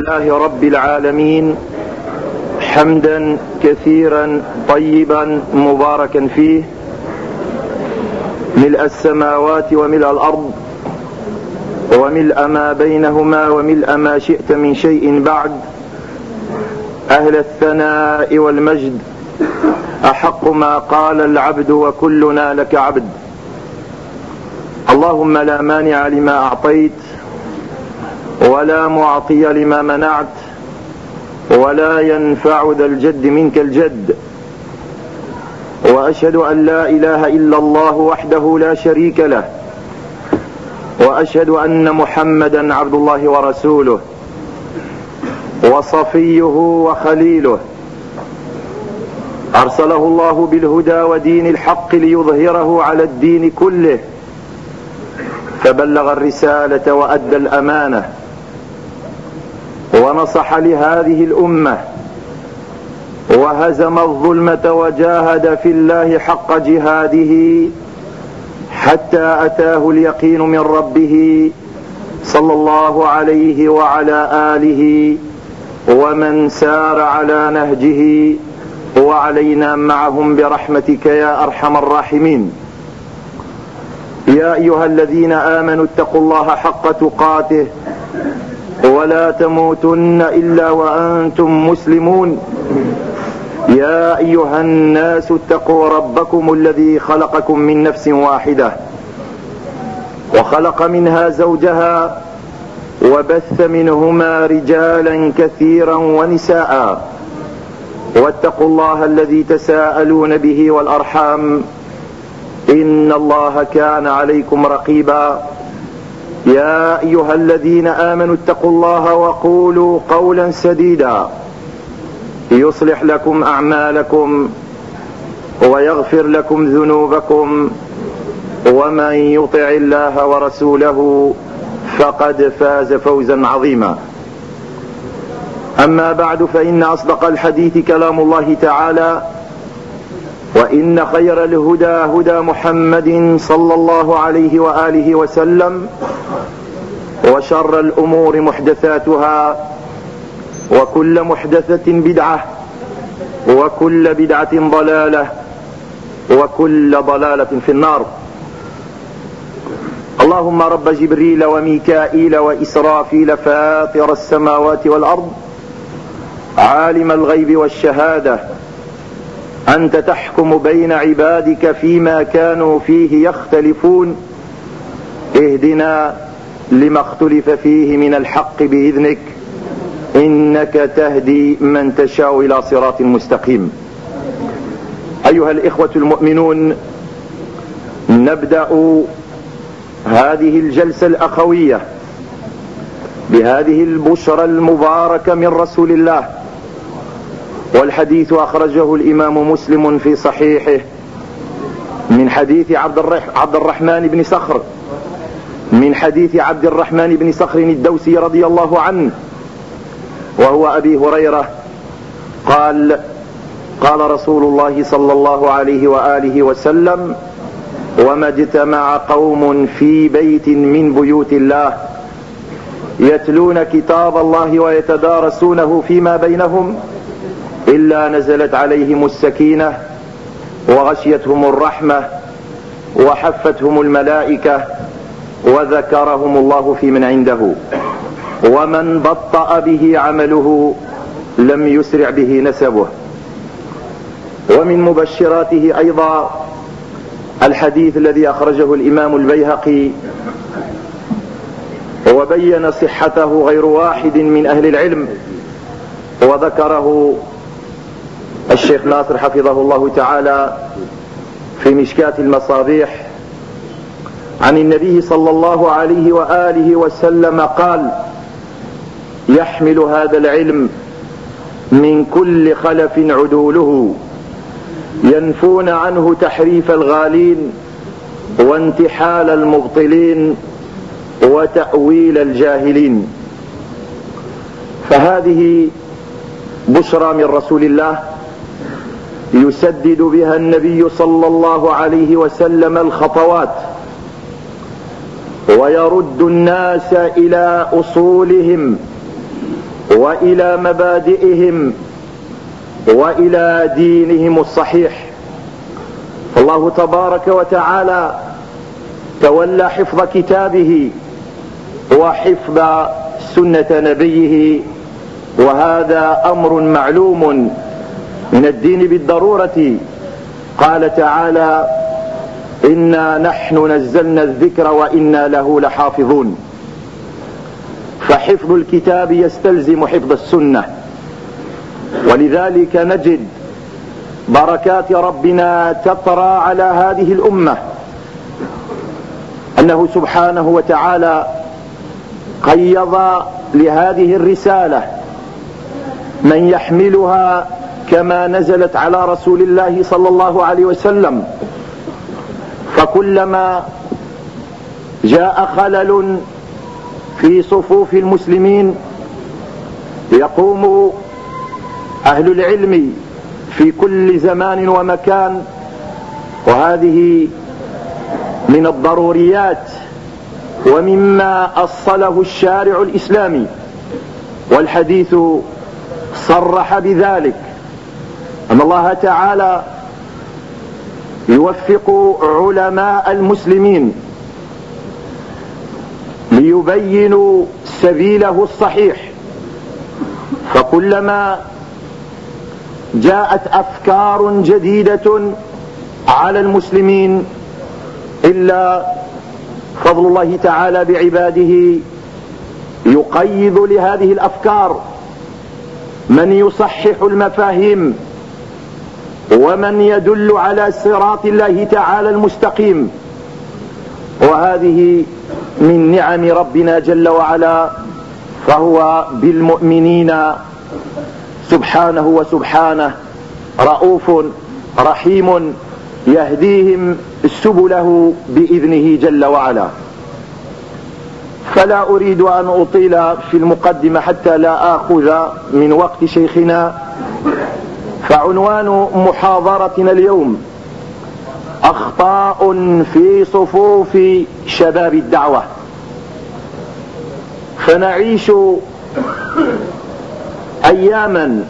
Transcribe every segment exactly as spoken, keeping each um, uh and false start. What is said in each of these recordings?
لله رب العالمين حمدا كثيرا طيبا مباركا فيه ملء السماوات وملء الأرض وملء ما بينهما وملء ما شئت من شيء بعد. أهل الثناء والمجد أحق ما قال العبد وكلنا لك عبد. اللهم لا مانع لما أعطيت ولا معطي لما منعت ولا ينفع ذا الجد منك الجد. وأشهد أن لا إله إلا الله وحده لا شريك له، وأشهد أن محمدا عبد الله ورسوله وصفيه وخليله، أرسله الله بالهدى ودين الحق ليظهره على الدين كله، فبلغ الرسالة وأدى الأمانة ونصح لهذه الأمة وهزم الظلمة وجاهد في الله حق جهاده حتى أتاه اليقين من ربه صلى الله عليه وعلى آله ومن سار على نهجه وعلينا معهم برحمتك يا أرحم الراحمين. يا أيها الذين آمنوا اتقوا الله حق تقاته ولا تموتن إلا وأنتم مسلمون. يا أيها الناس اتقوا ربكم الذي خلقكم من نفس واحدة وخلق منها زوجها وبث منهما رجالا كثيرا ونساء، واتقوا الله الذي تساءلون به والأرحام إن الله كان عليكم رقيبا. يا أيها الذين آمنوا اتقوا الله وقولوا قولا سديدا يصلح لكم أعمالكم ويغفر لكم ذنوبكم، ومن يطع الله ورسوله فقد فاز فوزا عظيما. أما بعد، فإن أصدق الحديث كلام الله تعالى، وإن خير الهدى هدى محمد صلى الله عليه وآله وسلم، وشر الأمور محدثاتها، وكل محدثة بدعة، وكل بدعة ضلالة، وكل ضلالة في النار. اللهم رب جبريل وميكائيل وإسرافيل فاطر السماوات والأرض عالم الغيب والشهادة، أنت تحكم بين عبادك فيما كانوا فيه يختلفون، اهدنا لما اختلف فيه من الحق بإذنك، إنك تهدي من تشاء إلى صراط مستقيم. أيها الإخوة المؤمنون، نبدأ هذه الجلسة الأخوية بهذه البشرى المباركة من رسول الله، والحديث أخرجه الإمام مسلم في صحيحه من حديث عبد الرحمن بن صخر من حديث عبد الرحمن بن صخر الدوسي رضي الله عنه، وهو أبي هريرة قال: قال رسول الله صلى الله عليه وآله وسلم: وما اجتمع قوم في بيت من بيوت الله يتلون كتاب الله ويتدارسونه فيما بينهم إلا نزلت عليهم السكينة وغشيتهم الرحمة وحفتهم الملائكة وذكرهم الله في من عنده، ومن بطأ به عمله لم يسرع به نسبه. ومن مبشراته أيضا الحديث الذي أخرجه الإمام البيهقي وبين صحته غير واحد من أهل العلم، وذكره الشيخ ناصر حفظه الله تعالى في مشكاة المصابيح عن النبي صلى الله عليه وآله وسلم قال: يحمل هذا العلم من كل خلف عدوله، ينفون عنه تحريف الغالين وانتحال المبطلين وتأويل الجاهلين. فهذه بشرى من رسول الله يسدد بها النبي صلى الله عليه وسلم الخطوات ويرد الناس إلى أصولهم وإلى مبادئهم وإلى دينهم الصحيح. الله تبارك وتعالى تولى حفظ كتابه وحفظ سنة نبيه، وهذا أمر معلوم من الدين بالضرورة. قال تعالى: إنا نحن نزلنا الذكر وإنا له لحافظون. فحفظ الكتاب يستلزم حفظ السنة، ولذلك نجد بركات ربنا تطرى على هذه الأمة، أنه سبحانه وتعالى قيض لهذه الرسالة من يحملها كما نزلت على رسول الله صلى الله عليه وسلم. فكلما جاء خلل في صفوف المسلمين يقوم أهل العلم في كل زمان ومكان، وهذه من الضروريات ومما أصله الشارع الإسلامي، والحديث صرح بذلك، أن الله تعالى يوفق علماء المسلمين ليبينوا سبيله الصحيح. فكلما جاءت أفكار جديدة على المسلمين إلا فضل الله تعالى بعباده يقيض لهذه الأفكار من يصحح المفاهيم ومن يدل على صراط الله تعالى المستقيم. وهذه من نعم ربنا جل وعلا، فهو بالمؤمنين سبحانه وسبحانه رؤوف رحيم يهديهم سبله بإذنه جل وعلا. فلا أريد أن أطيل في المقدمة حتى لا آخذ من وقت شيخنا، فعنوان محاضرتنا اليوم أخطاء في صفوف شباب الدعوة. فنعيش أياما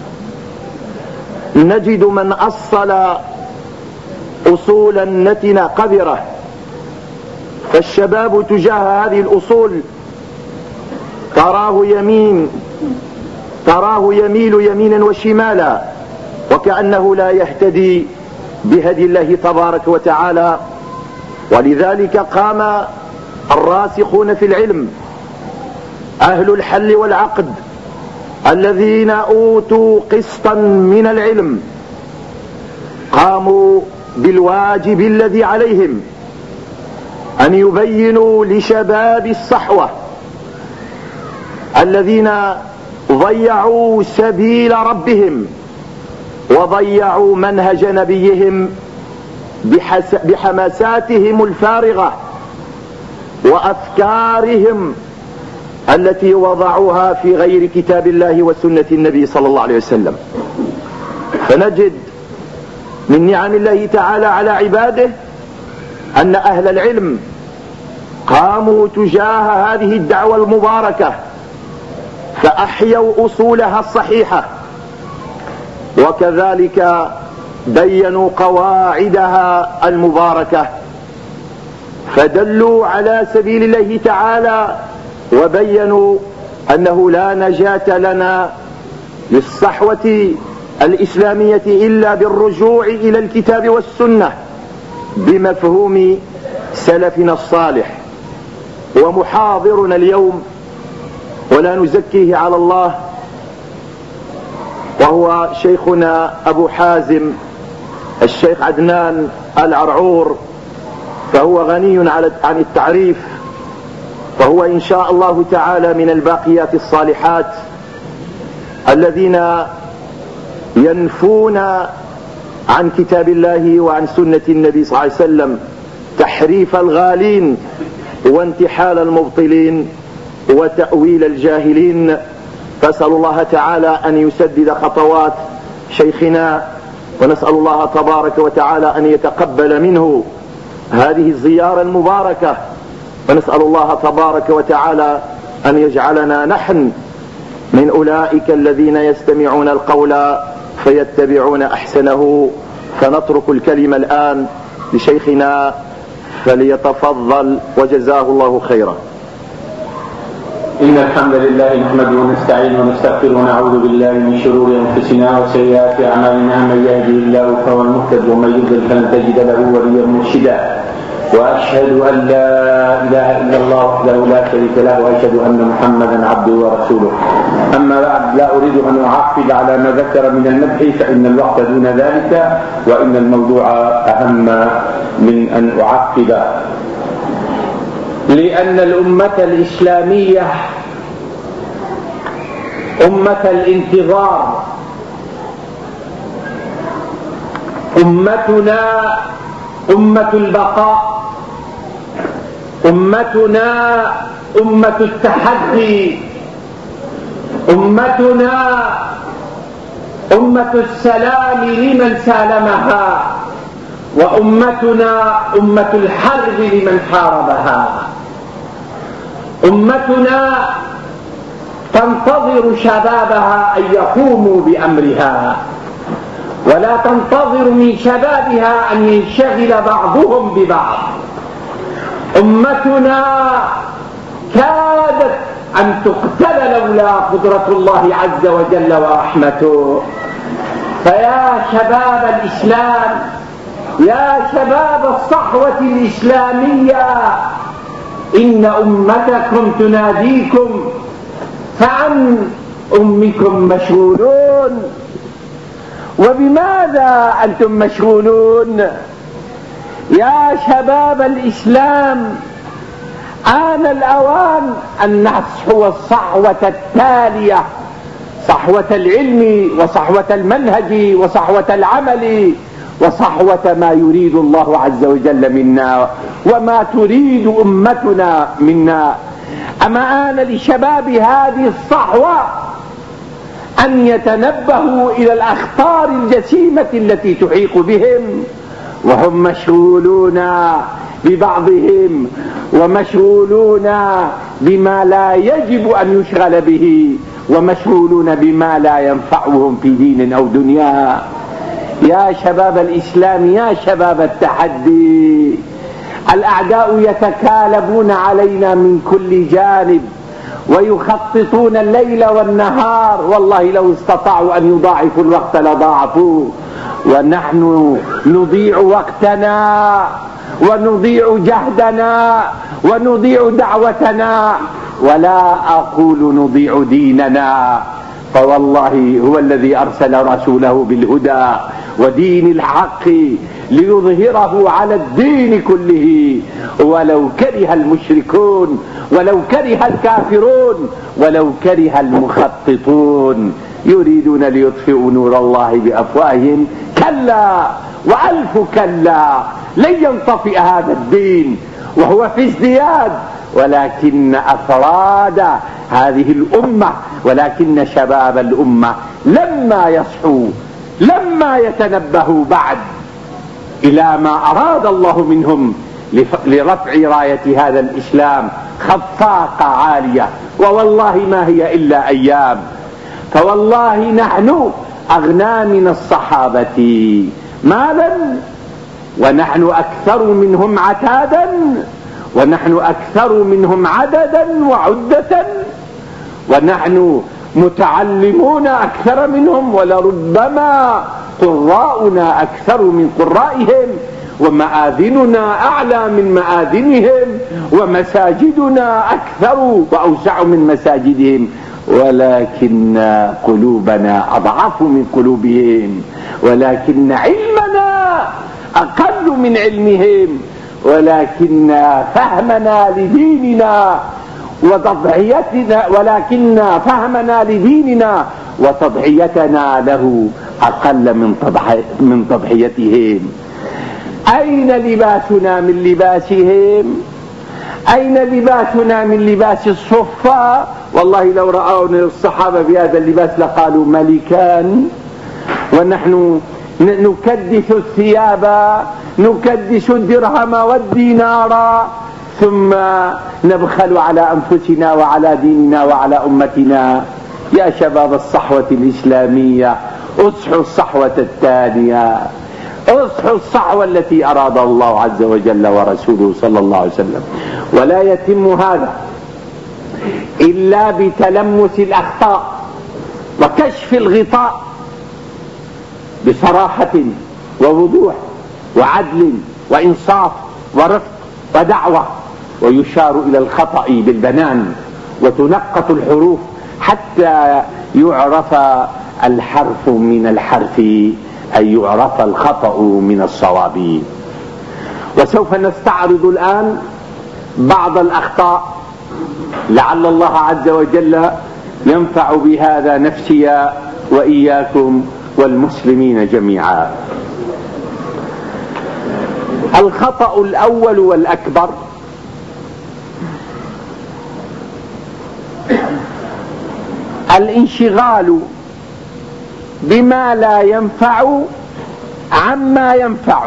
نجد من أصل أصولا نتنة قذرة، فالشباب تجاه هذه الأصول تراه يمين تراه يميل يمينا وشمالا، وكأنه لا يهتدي بهدي الله تبارك وتعالى. ولذلك قام الراسخون في العلم أهل الحل والعقد الذين أوتوا قسطا من العلم، قاموا بالواجب الذي عليهم أن يبينوا لشباب الصحوة الذين ضيعوا سبيل ربهم وضيعوا منهج نبيهم بحماساتهم الفارغة وأفكارهم التي وضعوها في غير كتاب الله وسنة النبي صلى الله عليه وسلم. فنجد من نعم الله تعالى على عباده أن أهل العلم قاموا تجاه هذه الدعوة المباركة فأحيوا أصولها الصحيحة، وكذلك بينوا قواعدها المباركة، فدلوا على سبيل الله تعالى وبينوا أنه لا نجاة لنا للصحوة الإسلامية إلا بالرجوع إلى الكتاب والسنة بمفهوم سلفنا الصالح. ومحاضرنا اليوم ولا نزكيه على الله وهو شيخنا أبو حازم الشيخ عدنان العرعور، فهو غني عن التعريف، فهو إن شاء الله تعالى من الباقيات الصالحات الذين ينفون عن كتاب الله وعن سنة النبي صلى الله عليه وسلم تحريف الغالين وانتحال المبطلين وتأويل الجاهلين. فأسأل الله تعالى أن يسدد خطوات شيخنا، ونسأل الله تبارك وتعالى أن يتقبل منه هذه الزيارة المباركة، ونسأل الله تبارك وتعالى أن يجعلنا نحن من أولئك الذين يستمعون القول فيتبعون أحسنه. فنترك الكلمة الآن لشيخنا فليتفضل وجزاه الله خيرا. إن الحمد لله نحمده ونستعينه ونستغفره ونعوذ بالله من شرور أنفسنا وسيئات أعمالنا. من يهده الله فهو المهتد ومن يضلل فلن تجد له وليا مرشدا. وأشهد أن لا إله إلا الله وحده لا شريك له وأشهد أن محمدا عبده ورسوله. أما بعد، لا أريد أن أعقب على ما ذكر من المدح فإن الوقت دون ذلك، وإن الموضوع أهم من أن أعقب. لأن الأمة الإسلامية أمة الانتظار، أمتنا أمة البقاء، أمتنا أمة التحدي، أمتنا أمة السلام لمن سالمها، وأمتنا أمة الحرب لمن حاربها. أمتنا تنتظر شبابها أن يقوموا بأمرها، ولا تنتظر من شبابها أن ينشغل بعضهم ببعض. أمتنا كادت أن تقتل لولا قدرة الله عز وجل ورحمته. فيا شباب الإسلام، يا شباب الصحوة الإسلامية، إن أمتكم تناديكم، فعن أمكم مشغولون. وبماذا أنتم مشغولون؟ يا شباب الإسلام، آن الأوان أن نصحو الصحوة التالية، صحوة العلم وصحوة المنهج وصحوة العمل وصحوة ما يريد الله عز وجل منا وما تريد أمتنا منا. أما آن لشباب هذه الصحوة أن يتنبهوا إلى الأخطار الجسيمة التي تحيق بهم، وهم مشغولون ببعضهم ومشغولون بما لا يجب أن يشغل به، ومشغولون بما لا ينفعهم في دين أو دنيا. يا شباب الإسلام، يا شباب التحدي، الأعداء يتكالبون علينا من كل جانب ويخططون الليل والنهار. والله لو استطاعوا أن يضاعفوا الوقت لضاعفوه، ونحن نضيع وقتنا ونضيع جهدنا ونضيع دعوتنا، ولا أقول نضيع ديننا، فوالله هو الذي أرسل رسوله بالهدى ودين الحق ليظهره على الدين كله ولو كره المشركون ولو كره الكافرون ولو كره المخططون. يريدون ليطفئوا نور الله بأفواههم، كلا وألف كلا، لن ينطفئ هذا الدين وهو في ازدياد، ولكن أفراد هذه الأمة، ولكن شباب الأمة لما يصحوا، لما يتنبهوا بعد إلى ما أراد الله منهم لرفع راية هذا الإسلام خفاقة عالية، ووالله ما هي إلا أيام. فوالله نحن أغنى من الصحابة مالا، ونحن أكثر منهم عتادا، ونحن أكثر منهم عددا وعدة، ونحن متعلمون أكثر منهم، ولربما قراؤنا أكثر من قرائهم، ومآذننا أعلى من مآذنهم، ومساجدنا أكثر وأوسع من مساجدهم، ولكن قلوبنا أضعف من قلوبهم، ولكن علمنا أقل من علمهم، ولكن فهمنا لديننا وتضحيتنا ولكن فهمنا لديننا وتضحيتنا له أقل من من تضحيتهم. أين لباسنا من لباسهم؟ أين لباسنا من لباس الصفة؟ والله لو رأونا الصحابة بهذا اللباس لقالوا ملكان، ونحن نكدس الثياب، نكدس الدرهم والدينار، ثم نبخل على أنفسنا وعلى ديننا وعلى أمتنا. يا شباب الصحوة الإسلامية اصحوا الصحوة الثانية، اصحوا الصحوة التي أراد الله عز وجل ورسوله صلى الله عليه وسلم. ولا يتم هذا إلا بتلمس الأخطاء وكشف الغطاء بصراحة ووضوح وعدل وإنصاف ورفق ودعوة، ويشار إلى الخطأ بالبنان وتنقط الحروف حتى يعرف الحرف من الحرف، أي يعرف الخطأ من الصواب. وسوف نستعرض الآن بعض الأخطاء لعل الله عز وجل ينفع بهذا نفسي وإياكم والمسلمين جميعا. الخطأ الأول والأكبر الانشغال بما لا ينفع عما ينفع،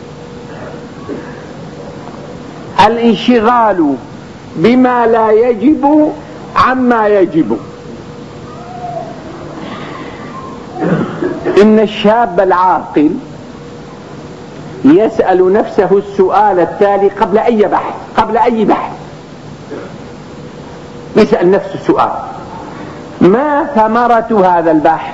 الانشغال بما لا يجب عما يجب. إن الشاب العاقل يسأل نفسه السؤال التالي قبل أي بحث قبل أي بحث يسأل نفسه السؤال: ما ثمرة هذا البحث؟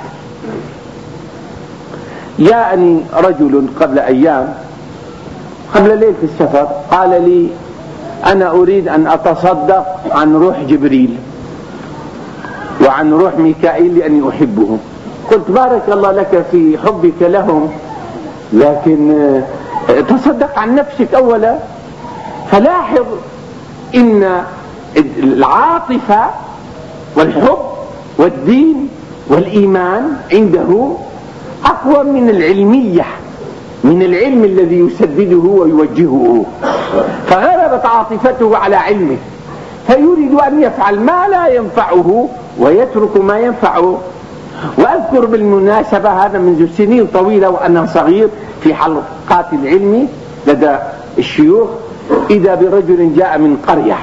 جاءني رجل قبل أيام قبل ليلة السفر قال لي: أنا أريد أن أتصدق عن روح جبريل وعن روح ميكائيل لأني أحبهم. قلت: بارك الله لك في حبك لهم، لكن تصدق عن نفسك أولا. فلاحظ إن العاطفة والحب والدين والإيمان عنده أقوى من العلمية، من العلم الذي يسدده ويوجهه، فغلبت عاطفته على علمه، فيريد أن يفعل ما لا ينفعه ويترك ما ينفعه. وأذكر بالمناسبة هذا منذ سنين طويلة وأنا صغير في حلقات العلم لدى الشيوخ، إذا برجل جاء من قرية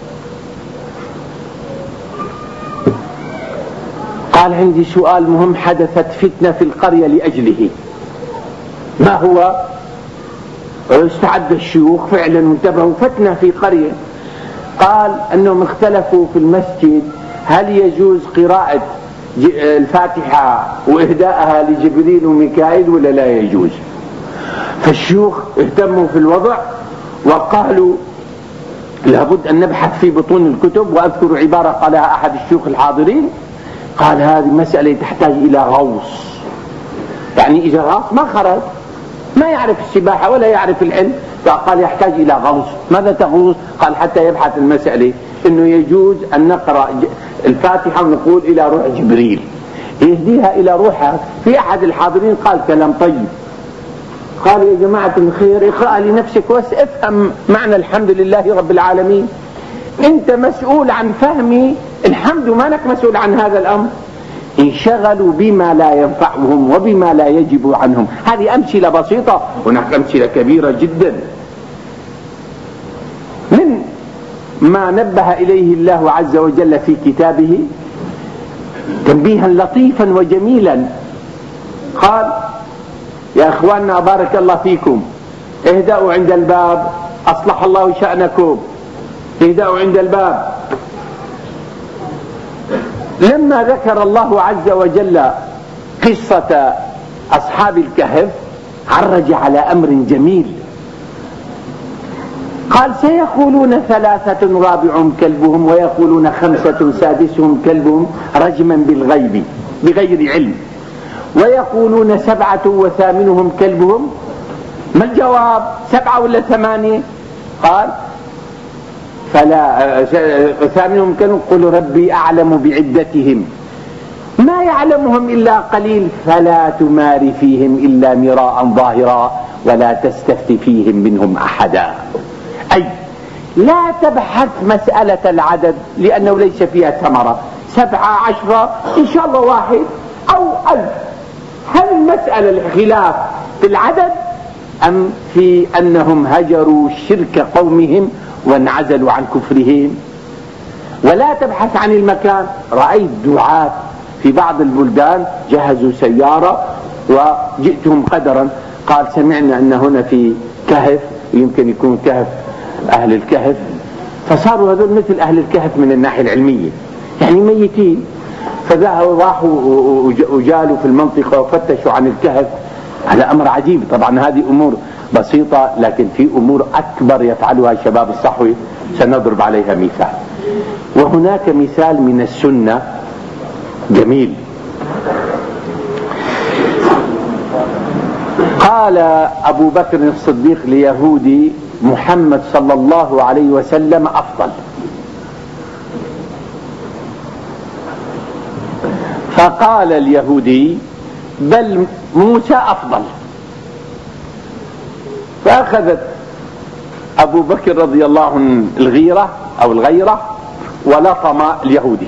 قال: عندي سؤال مهم، حدثت فتنة في القرية لأجله. ما هو؟ استعد الشيوخ فعلا وانتبهوا، فتنة في قرية. قال أنهم اختلفوا في المسجد هل يجوز قراءة الفاتحة وإهداءها لجبريل وميكائيل ولا لا يجوز. فالشيوخ اهتموا في الوضع وقالوا لابد أن نبحث في بطون الكتب. وأذكر عبارة قالها أحد الشيوخ الحاضرين، قال: هذه مسألة تحتاج إلى غوص، يعني إذا غاص ما خرج، ما يعرف السباحة ولا يعرف العلم، فقال يحتاج إلى غوص. ماذا تغوص؟ قال حتى يبحث المسألة إنه يجوز أن نقرأ الفاتحة ونقول إلى روح جبريل يهديها إلى روحها. في أحد الحاضرين قال كلام طيب، قال: يا جماعة الخير، اقرأ لنفسك وافهم معنى الحمد لله رب العالمين. أنت مسؤول عن فهم الحمد، مانك مسؤول عن هذا الأمر. انشغلوا بما لا ينفعهم وبما لا يجب عنهم. هذه أمثلة بسيطة، هناك أمثلة كبيرة جدا. من ما نبه إليه الله عز وجل في كتابه تنبيها لطيفا وجميلا، قال: يا أخواننا بارك الله فيكم، اهدأوا عند الباب، أصلح الله شأنكم، اهدأوا عند الباب. لما ذكر الله عز وجل قصة أصحاب الكهف عرج على أمر جميل، قال: سيقولون ثلاثة رابعهم كلبهم ويقولون خمسة سادسهم كلبهم رجما بالغيب بغير علم، ويقولون سبعة وثامنهم كلبهم. ما الجواب؟ سبعة ولا ثمانية؟ قال: فلا ثامنهم كلبهم قل ربي أعلم بعدتهم ما يعلمهم إلا قليل فلا تمار فيهم إلا مراء ظاهرا ولا تستفت فيهم منهم أحدا. أي لا تبحث مسألة العدد لأنه ليس فيها ثمرة، سبعة عشرة إن شاء الله واحد أو ألف. هل المسألة الخلاف في العدد أم في أنهم هجروا شرك قومهم وانعزلوا عن كفرهم؟ ولا تبحث عن المكان. رأيت دعاة في بعض البلدان جهزوا سيارة وجئتهم قدرا، قال سمعنا أن هنا في كهف، يمكن يكون كهف أهل الكهف، فصاروا هذول مثل أهل الكهف من الناحية العلمية، يعني ميتين، فذهبوا راحوا وجالوا في المنطقة وفتشوا عن الكهف. هذا أمر عجيب. طبعا هذه أمور بسيطة، لكن في أمور أكبر يفعلها الشباب الصحوي سنضرب عليها مثال. وهناك مثال من السنة جميل. قال أبو بكر الصديق ليهودي: محمد صلى الله عليه وسلم أفضل. فقال اليهودي: بل موسى أفضل. فأخذت أبو بكر رضي الله عنه الغيرة أو الغيرة ولطم اليهودي،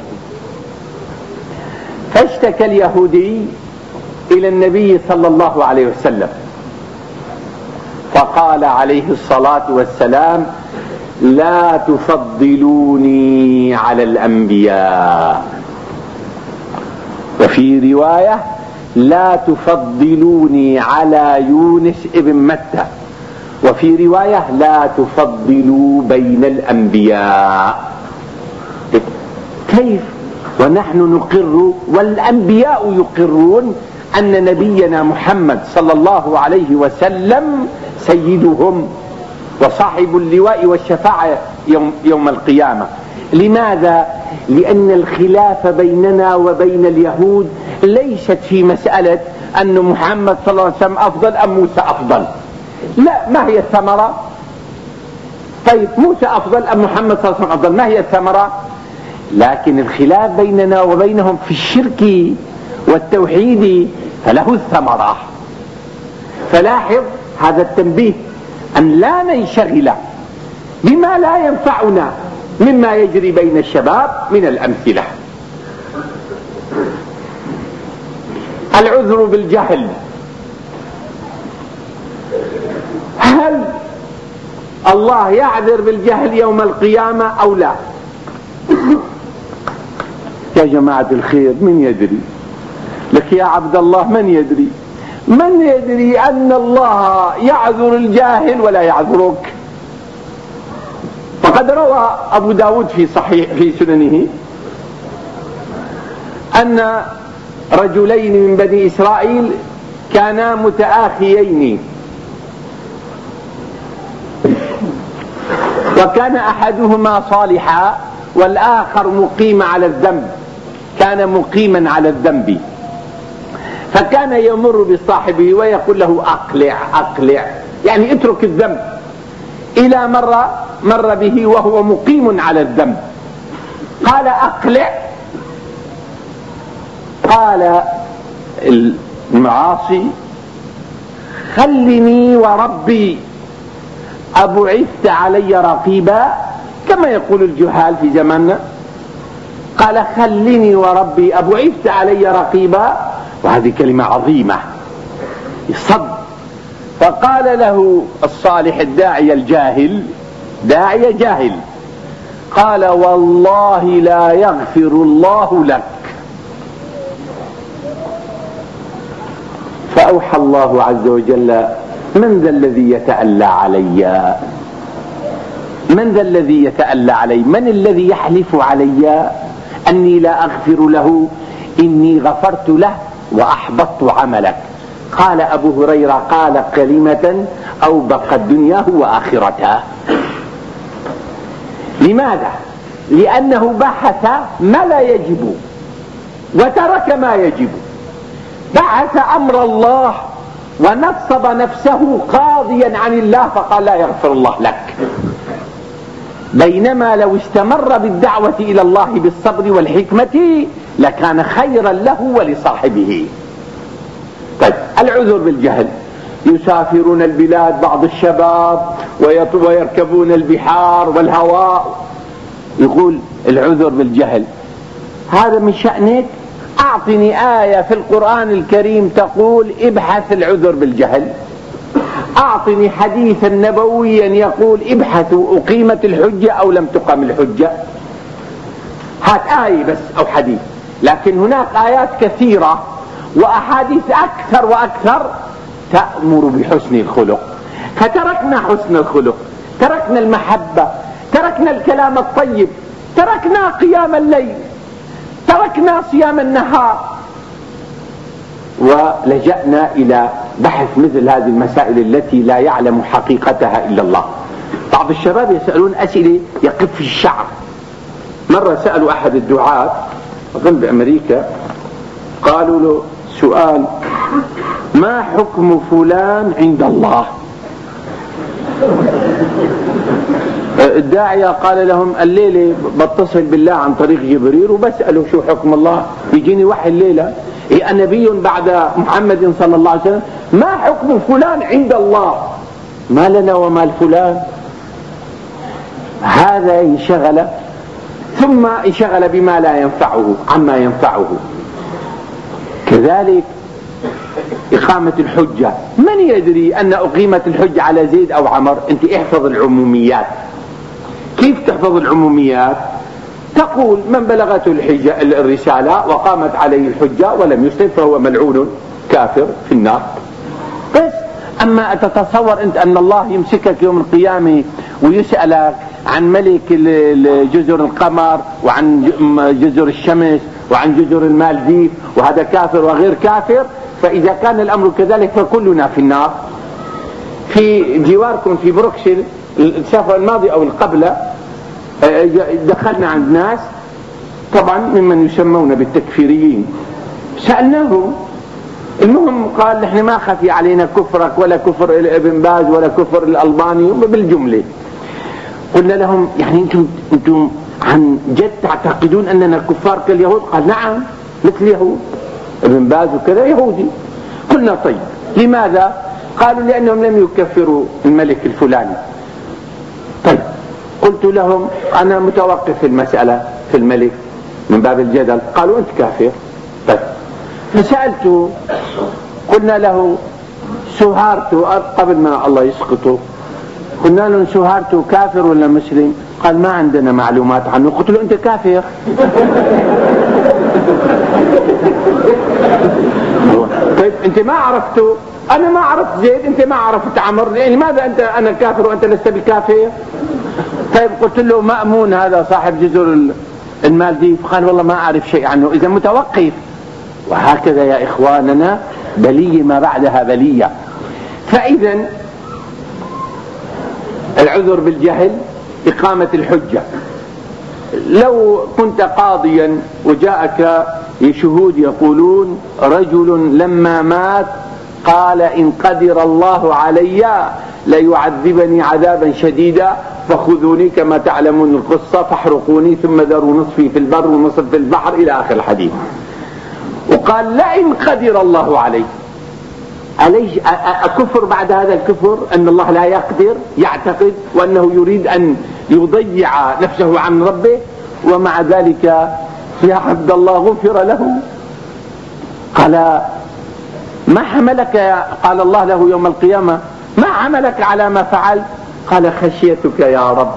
فاشتكى اليهودي إلى النبي صلى الله عليه وسلم، فقال عليه الصلاة والسلام: لا تفضلوني على الأنبياء. وفي رواية: لا تفضلوني على يونس ابن متى. وفي رواية: لا تفضلوا بين الأنبياء. كيف ونحن نقر والأنبياء يقرون أن نبينا محمد صلى الله عليه وسلم سيدهم وصاحب اللواء والشفاعة يوم, يوم القيامة؟ لماذا؟ لأن الخلاف بيننا وبين اليهود ليست في مسألة أن محمد صلى الله عليه وسلم أفضل أم موسى أفضل. لا، ما هي الثمرة؟ طيب موسى أفضل أم محمد صلى الله عليه وسلم أفضل، ما هي الثمرة؟ لكن الخلاف بيننا وبينهم في الشرك والتوحيد فله الثمرة. فلاحظ هذا التنبيه أن لا ننشغل بما لا ينفعنا مما يجري بين الشباب من الأمثلة. العذر بالجهل، هل الله يعذر بالجهل يوم القيامة أو لا؟ يا جماعة الخير، من يدري؟ لك يا عبد الله، من يدري؟ من يدري أن الله يعذر الجاهل ولا يعذرك؟ فقد روى أبو داود في صحيح في سننه أن رجلين من بني إسرائيل كانا متآخيين، وكان أحدهما صالحا والآخر مقيم على الذنب، كان مقيما على الذنب، فكان يمر بصاحبه ويقول له: أقلع أقلع، يعني اترك الذنب. إلى مرة مر به وهو مقيم على الذنب، قال: أقلع. قال المعاصي: خلني وربي أبعثت علي رقيبا، كما يقول الجهال في زماننا. قال: خلني وربي أبعثت علي رقيبا، وهذه كلمة عظيمة يصد. فقال له الصالح الداعية الجاهل، داعية جاهل، قال: والله لا يغفر الله لك. فأوحى الله عز وجل: من ذا الذي يتألى علي؟ من ذا الذي يتألى علي؟ من الذي يحلف علي أني لا أغفر له؟ إني غفرت له وأحبطت عملك. قال أبو هريرة: قال كلمة أوبقت دنياه وآخرته. لماذا؟ لأنه بحث ما لا يجب وترك ما يجب، بحث أمر الله ونصب نفسه قاضيا عن الله، فقال: لا يغفر الله لك. بينما لو استمر بالدعوة إلى الله بالصبر والحكمة لكان خيرا له ولصاحبه. طيب، العذر بالجهل: يسافرون البلاد بعض الشباب ويركبون البحار والهواء، يقول العذر بالجهل. هذا من شأنك؟ أعطني آية في القرآن الكريم تقول ابحث العذر بالجهل. أعطني حديثا نبويا يقول ابحثوا أقيمت الحجة أو لم تقم الحجة. هات آية بس أو حديث. لكن هناك آيات كثيرة وأحاديث أكثر وأكثر تأمر بحسن الخلق، فتركنا حسن الخلق، تركنا المحبة، تركنا الكلام الطيب، تركنا قيام الليل، تركنا صيام النهار، ولجأنا إلى بحث مثل هذه المسائل التي لا يعلم حقيقتها إلا الله. بعض الشباب يسألون أسئلة يقف في الشعر. مرة سألوا أحد الدعاة أظن بأمريكا، قالوا له سؤال: ما حكم فلان عند الله؟ الداعية قال لهم: الليلة بتصل بالله عن طريق جبريل وبسأله شو حكم الله، يجيني وحي الليلة إيه نبي بعد محمد صلى الله عليه وسلم، ما حكم فلان عند الله؟ ما لنا وما فلان. هذا انشغل، ثم انشغل بما لا ينفعه عما ينفعه. كذلك إقامة الحجة، من يدري أن أقيمت الحجة على زيد أو عمر؟ أنت احفظ العموميات. كيف تحفظ العموميات؟ تقول: من بلغته الحجة الرسالة وقامت عليه الحجة ولم يسلم فهو ملعون كافر في النار. بس أما تتصور أنت أن الله يمسكك يوم القيامة ويسألك عن ملك جزر القمر وعن جزر الشمس وعن جزر المالديف، وهذا كافر وغير كافر؟ فإذا كان الأمر كذلك فكلنا في النار. في جواركم في بروكسل السفر الماضي أو القبلة دخلنا عند ناس طبعا ممن يسمون بالتكفيريين، سألناهم. المهم قال: نحن ما خفي علينا كفرك ولا كفر ابن باز ولا كفر الألباني بالجملة. قلنا لهم: يعني انتم انتم عن جد تعتقدون أننا كفار كاليهود؟ قال: نعم مثل اليهود، ابن باز وكذا يهودي. قلنا: طيب لماذا؟ قالوا: لأنهم لم يكفروا الملك الفلاني. طيب قلت لهم: أنا متوقف في المسألة في الملك من باب الجدل. قالوا: أنت كافر. طيب فسألته، قلنا له: سهارته قبل ما الله يسقطه، قلنا له: سهارته كافر ولا مسلم؟ قال: ما عندنا معلومات عنه. قلت له: أنت كافر. طيب أنت ما عرفته، أنا ما عرفت زيد، أنت ما عرفت عمر، لماذا أنت أنا كافر وأنت لست بكافر؟ طيب قلت له: مأمون هذا صاحب جزر المالديف؟ قال: والله ما أعرف شيء عنه. إذا متوقف. وهكذا يا إخواننا بلية ما بعدها بلية. فإذا العذر بالجهل، إقامة الحجة. لو كنت قاضيا وجاءك شهود يقولون: رجل لما مات قال: إن قدر الله علي ليعذبني عذابا شديدا فخذوني كما تعلمون القصة فاحرقوني ثم ذروا نصفي في البر ونصف في البحر إلى آخر الحديث. وقال: لئن قدر الله علي. عليه أكفر بعد هذا الكفر أن الله لا يقدر، يعتقد وأنه يريد أن يضيع نفسه عن ربه، ومع ذلك يا عبد الله غفر له. قال: ما حملك؟ قال الله له يوم القيامة: ما حملك على ما فعلت؟ قال: خشيتك يا رب.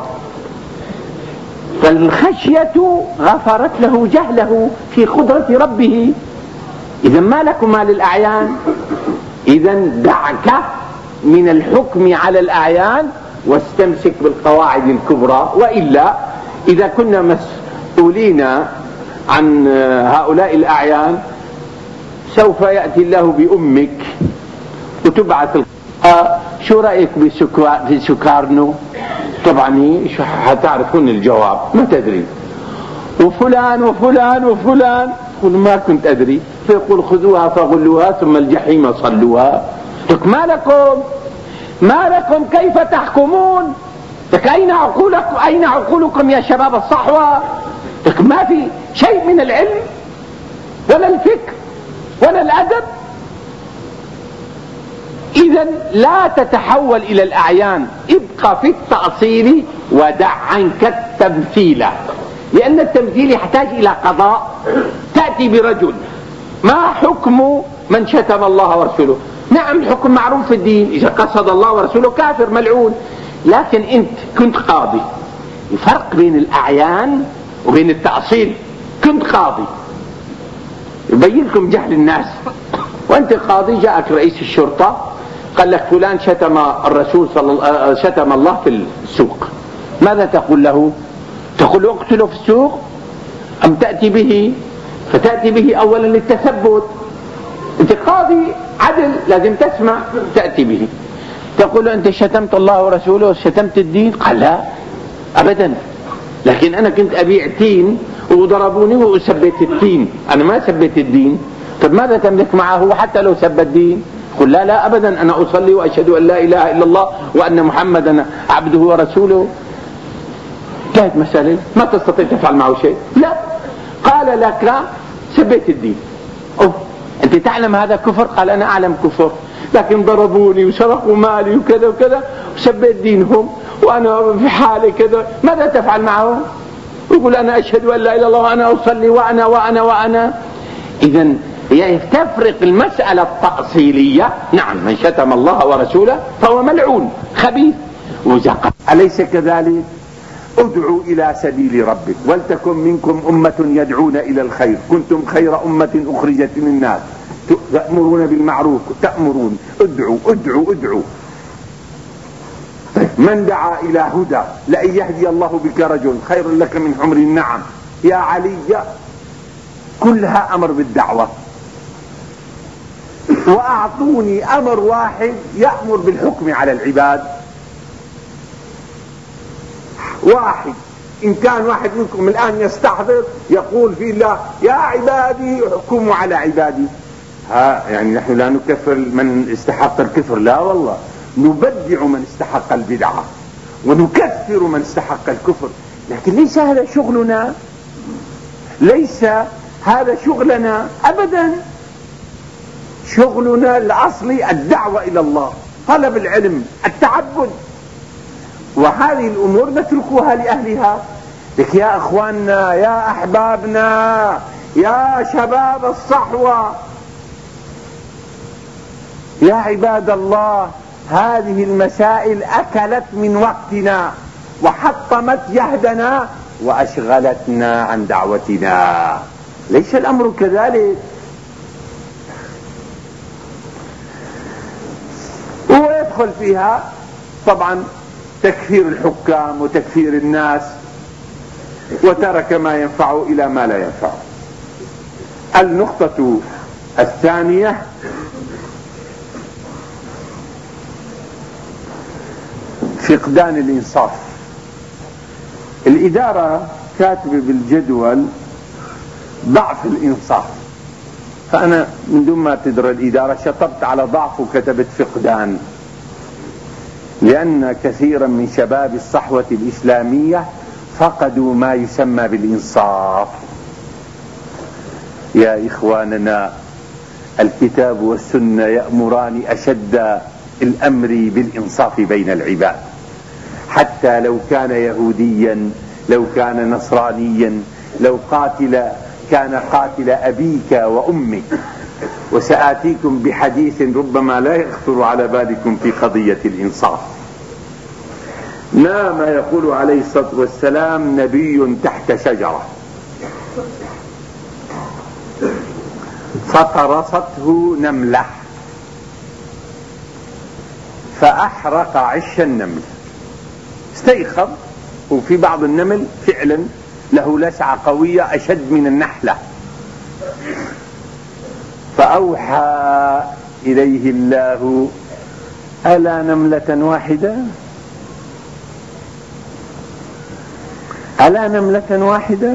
فالخشية غفرت له جهله في قدرة ربه. إذا ما لكم ما للأعيان؟ إذا دعك من الحكم على الأعيان واستمسك بالقواعد الكبرى، وإلا إذا كنا مسؤولين عن هؤلاء الأعيان سوف يأتي الله بأمك وتبعث. شو رأيك بسكارنو؟ طبعا هتعرفون الجواب، ما تدري. وفلان وفلان وفلان، قل ما كنت أدري. فيقول: خذوها فغلوها ثم الجحيم صلوها. لك ما لكم ما لكم كيف تحكمون؟ لك أين عقولكم؟ أين عقولكم يا شباب الصحوة؟ لك ما في شيء من العلم ولا الفكر ولا الأدب. إذا لا تتحول إلى الأعيان، ابقى في التأصيل ودع عنك التمثيل، لأن التمثيل يحتاج إلى قضاء. تأتي برجل: ما حكم من شتم الله ورسوله؟ نعم الحكم معروف في الدين، إذا قصد الله ورسوله كافر ملعون. لكن أنت كنت قاضي، الفرق بين الأعيان وبين التأصيل. كنت قاضي يبين لكم جهل الناس. وانت قاضي، جاءك رئيس الشرطة قال لك فلان شتم الرسول صلى الله شتم الله في السوق، ماذا تقول له؟ تقول له اقتله في السوق أم تأتي به؟ فتأتي به أولا للتثبت، أنت قاضي عدل لازم تسمع، تأتي به. تقول له أنت شتمت الله ورسوله وشتمت الدين؟ قال لا أبدا، لكن أنا كنت أبيع تين وضربوني وسبيت التين، أنا ما سبيت الدين. طب ماذا تملك معه حتى لو سب الدين؟ قل لا لا أبدا، أنا أصلي وأشهد أن لا إله إلا الله وأن محمدا عبده ورسوله. انتهت مسألة، ما تستطيع تفعل معه شيء. لا، قال لك سبيت الدين. أوه. أنت تعلم هذا كفر؟ قال أنا أعلم كفر، لكن ضربوني وسرقوا مالي وكذا وكذا وسبيت دينهم وأنا في حالي كذا، ماذا تفعل معه؟ يقول أنا أشهد أن لا إله إلا الله وأنا أصلي وأنا وأنا وأنا. إذن يعني تفرق المسألة التأصيلية. نعم، من شتم الله ورسوله فهو ملعون خبيث وزقر، أليس كذلك؟ ادعوا إلى سبيل ربك ولتكن منكم أمة يدعون إلى الخير، كنتم خير أمة أخرجت للناس تأمرون بالمعروف تأمرون. ادعوا ادعوا ادعوا. من دعا إلى هدى لأن يهدي الله بك رجل خير لك من حمر النعم. يا علي، كلها أمر بالدعوة. وأعطوني أمر واحد يأمر بالحكم على العباد، واحد. إن كان واحد منكم الآن يستحضر يقول في الله يا عبادي احكموا على عبادي، ها يعني نحن لا نكفر من استحق الكفر، لا والله، نبدع من استحق البدعة ونكفر من استحق الكفر، لكن ليس هذا شغلنا، ليس هذا شغلنا أبدا. شغلنا الأصلي الدعوة إلى الله، طلب العلم، التعبد، وهذه الأمور نتركها لأهلها. لك يا أخواننا، يا أحبابنا، يا شباب الصحوة، يا عباد الله، هذه المسائل أكلت من وقتنا وحطمت جهدنا وأشغلتنا عن دعوتنا. ليس الأمر كذلك. ويدخل فيها طبعا تكفير الحكام وتكفير الناس، وترك ما ينفع إلى ما لا ينفع. النقطة الثانية فقدان الإنصاف. الإدارة كاتبة بالجدول ضعف الإنصاف، فأنا من دون ما تدرى الإدارة شطبت على ضعف وكتبت فقدان، لأن كثيرا من شباب الصحوة الإسلامية فقدوا ما يسمى بالإنصاف. يا إخواننا، الكتاب والسنة يأمران أشد الأمر بالإنصاف بين العباد، حتى لو كان يهوديا، لو كان نصرانيا، لو قاتل كان قاتل أبيك وأمك. وسآتيكم بحديث ربما لا يخطر على بالكم في قضية الإنصاف. نام يقول عليه الصلاة والسلام نبي تحت شجرة فقرصته نملة فأحرق عش النمل. استيقظ، وفي بعض النمل فعلا له لسعة قوية أشد من النحلة، فأوحى إليه الله ألا نملة واحدة ألا نملة واحدة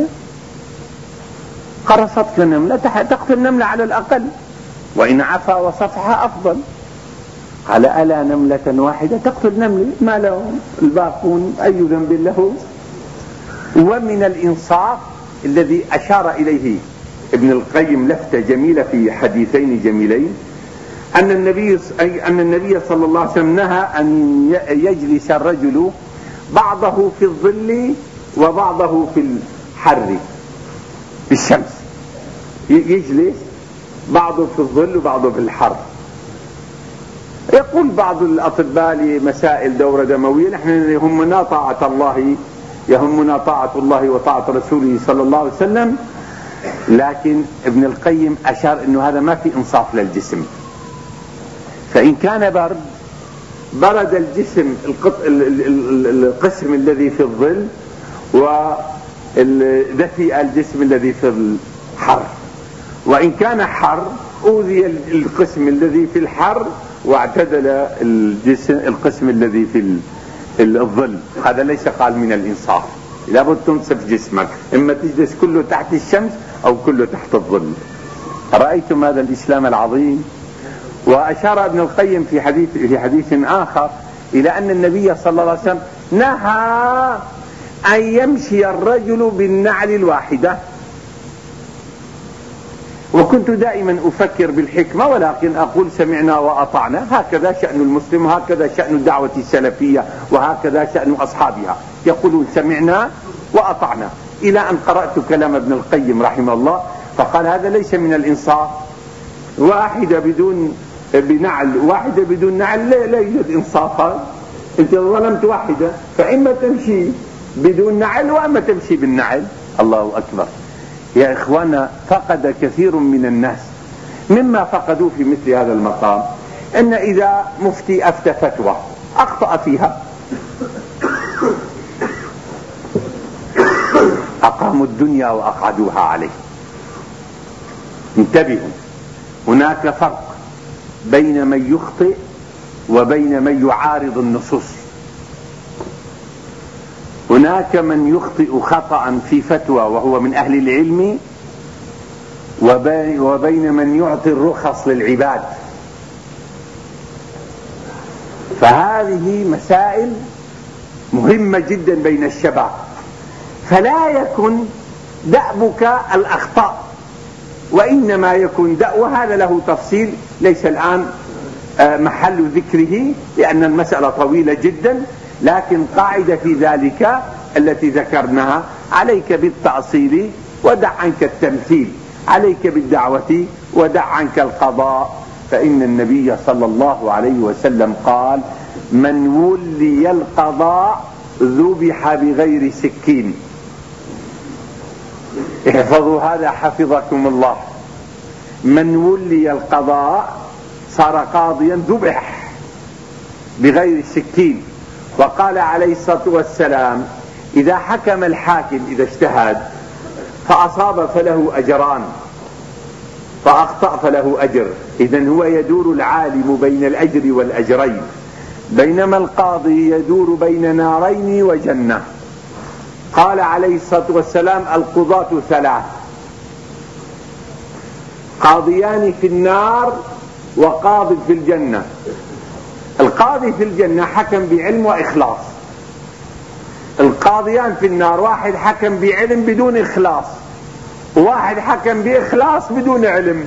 قرصتك نملة تقتل نملة على الأقل، وإن عفا وصفح أفضل. قال ألا نملة واحدة تقتل نملة، ما لهم الباقون أي ذنب له. ومن الإنصاف الذي أشار إليه ابن القيم لفتة جميلة في حديثين جميلين، أن النبي أن النبي صلى الله عليه وسلم نهى أن يجلس الرجل بعضه في الظل وبعضه في الحر في الشمس، يجلس بعضه في الظل وبعضه في الحر. يقول بعض الأطباء لمسائل دورة دموية نحن يهمنا طاعة الله يهمنا طاعة الله وطاعة رسوله صلى الله عليه وسلم، لكن ابن القيم أشار أنه هذا ما في إنصاف للجسم. فإن كان برد برد الجسم القسم الذي في الظل، ودفئ الجسم الذي في الحر. وإن كان حر أوذي القسم الذي في الحر واعتدل الجسم القسم الذي في الظل. هذا ليس قال من الإنصاف. لابد تنصف جسمك، إما تجلس كله تحت الشمس أو كله تحت الظل. رأيتم هذا الإسلام العظيم؟ وأشار ابن القيم في حديث في حديث آخر إلى أن النبي صلى الله عليه وسلم نهى أن يمشي الرجل بالنعل الواحدة. وكنت دائما أفكر بالحكمة، ولكن أقول سمعنا وأطعنا. هكذا شأن المسلم، هكذا شأن الدعوة السلفية، وهكذا شأن أصحابها، يقولون سمعنا وأطعنا. إلى أن قرأت كلام ابن القيم رحمه الله فقال هذا ليس من الإنصاف. واحدة بدون بنعل واحدة بدون نعل لا, لا يوجد إنصافا. أنت ظلمت واحدة، فإما تمشي بدون نعل وإما تمشي بالنعل. الله أكبر. يا إخوانا، فقد كثير من الناس مما فقدوا في مثل هذا المقام أن إذا مفتي أفتى فتوى أخطأ فيها أقاموا الدنيا وأقعدوها عليه. انتبهوا، هناك فرق بين من يخطئ وبين من يعارض النصوص. هناك من يخطئ خطأ في فتوى وهو من أهل العلم، وبين من يعطي الرخص للعباد. فهذه مسائل مهمة جدا بين الشباب. فلا يكن دأبك الأخطاء، وإنما يكون دأب، وهذا له تفصيل ليس الآن محل ذكره لأن المسألة طويلة جدا. لكن قاعدة في ذلك التي ذكرناها: عليك بالتأصيل ودع عنك التمثيل، عليك بالدعوة ودع عنك القضاء. فإن النبي صلى الله عليه وسلم قال: من ولي القضاء ذبح بغير سكين. احفظوا هذا حفظكم الله. من ولي القضاء صار قاضيا ذبح بغير سكين. وقال عليه الصلاة والسلام: إذا حكم الحاكم إذا اجتهد فأصاب فله أجران، فأخطأ فله أجر. إذن هو يدور العالم بين الأجر والأجرين، بينما القاضي يدور بين نارين وجنة. قال عليه الصلاة والسلام: القضاة ثلاث: قاضيان في النار وقاضي في الجنة. القاضي في الجنة حكم بعلم وإخلاص. القاضيان في النار: واحد حكم بعلم بدون إخلاص، وواحد حكم بإخلاص بدون علم.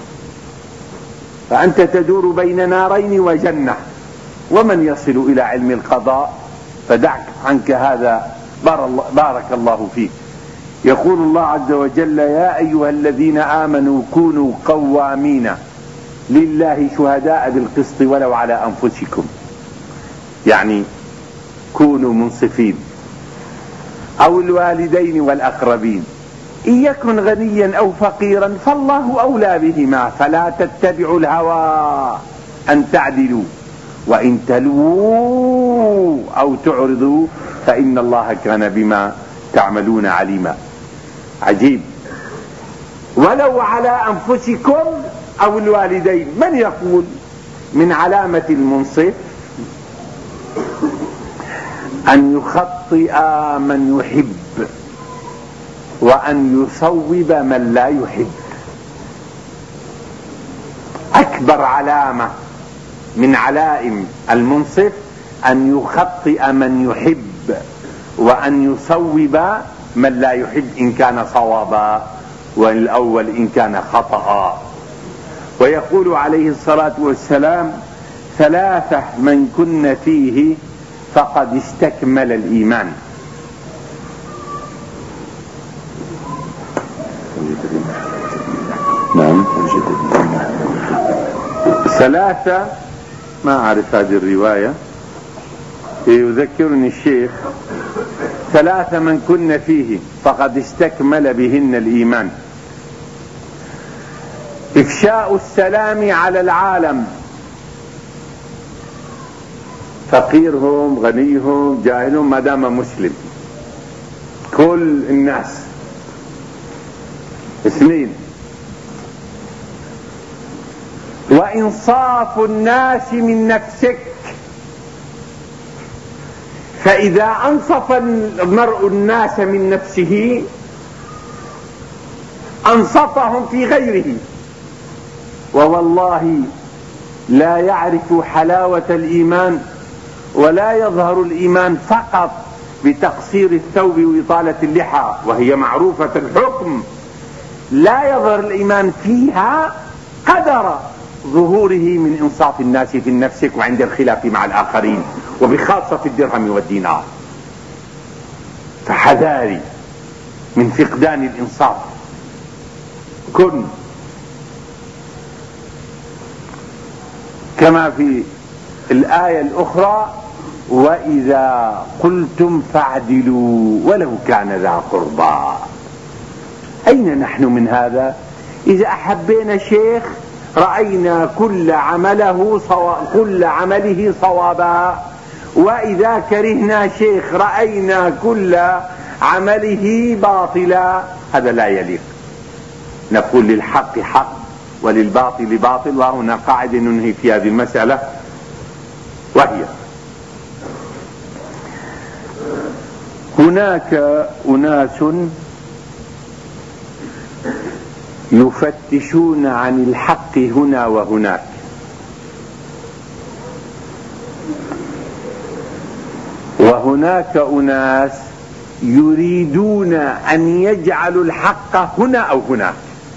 فأنت تدور بين نارين وجنة. ومن يصل إلى علم القضاء فدعك عنك هذا، بارك الله فيك. يقول الله عز وجل: يا أيها الذين آمنوا كونوا قوامين لله شهداء بالقسط ولو على أنفسكم. يعني كونوا منصفين، أو الوالدين والأقربين، إن يكن غنيا أو فقيرا فالله أولى بهما، فلا تتبعوا الهوى أن تعدلوا، وإن تلووا أو تعرضوا فإن الله كان بما تعملون عليما. عجيب. ولو على أنفسكم أو الوالدين. من يقول من علامة المنصف أن يخطئ من يحب وأن يصوب من لا يحب. أكبر علامة من علائم المنصف أن يخطئ من يحب وأن يصوب من لا يحب إن كان صوابا، والأول إن كان خطأ. ويقول عليه الصلاة والسلام: ثلاثة من كن فيه فقد استكمل الإيمان. نعم. ثلاثة، ما أعرف هذه الرواية، يذكرني الشيخ: ثلاثة من كن فيه فقد استكمل بهن الإيمان. إفشاء السلام على العالم، فقيرهم غنيهم جاهلهم ما دام مسلم، كل الناس. اثنين، وإنصاف الناس من نفسك، فإذا أنصف المرء الناس من نفسه أنصفهم في غيره. ووالله لا يعرف حلاوة الإيمان ولا يظهر الإيمان فقط بتقصير الثوب وإطالة اللحى، وهي معروفة الحكم، لا يظهر الإيمان فيها قدر ظهوره من إنصاف الناس في النفس وعند الخلاف مع الآخرين، وبخاصة في الدرهم والدينار. فحذاري من فقدان الإنصاف. كن كما في الآية الأخرى: وإذا قلتم فاعدلوا ولو كان ذا قربى. أين نحن من هذا؟ إذا أحبينا شيخ رأينا كل عمله صو... كل عمله صوابا، وإذا كرهنا شيخ رأينا كل عمله باطلا. هذا لا يليق. نقول للحق حق وللباطل باطل. وهنا قاعدة ننهي في هذه المسألة، وهي: هناك أناس يفتشون عن الحق هنا وهناك، وهناك أناس يريدون أن يجعلوا الحق هنا أو هناك.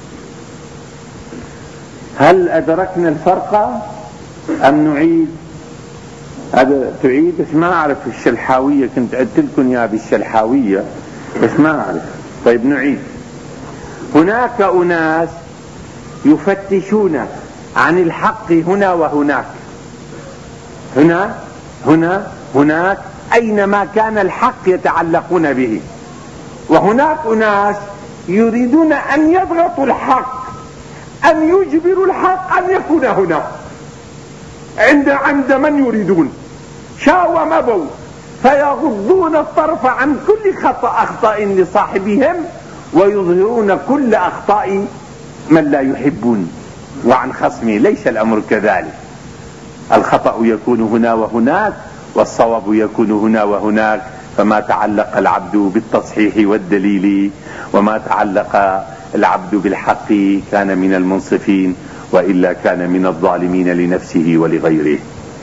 هل أدركنا الفرق أم نعيد؟ هذا تعيد بس ما أعرف الشلحاوية، كنت قلت لكم يا بالشلحاوية بس ما أعرف. طيب نعيد. هناك أناس يفتشون عن الحق هنا وهناك، هنا هنا هناك، أينما كان الحق يتعلقون به. وهناك أناس يريدون أن يضغطوا الحق، أن يجبروا الحق أن يكون هنا عند عند من يريدون، شاءوا وما بوا، فيغضون الطرف عن كل خطأ أخطاء لصاحبهم ويظهرون كل أخطاء من لا يحبون وعن خصمه. ليس الأمر كذلك. الخطأ يكون هنا وهناك، والصواب يكون هنا وهناك. فما تعلق العبد بالتصحيح والدليل وما تعلق العبد بالحق كان من المنصفين، وإلا كان من الظالمين لنفسه ولغيره.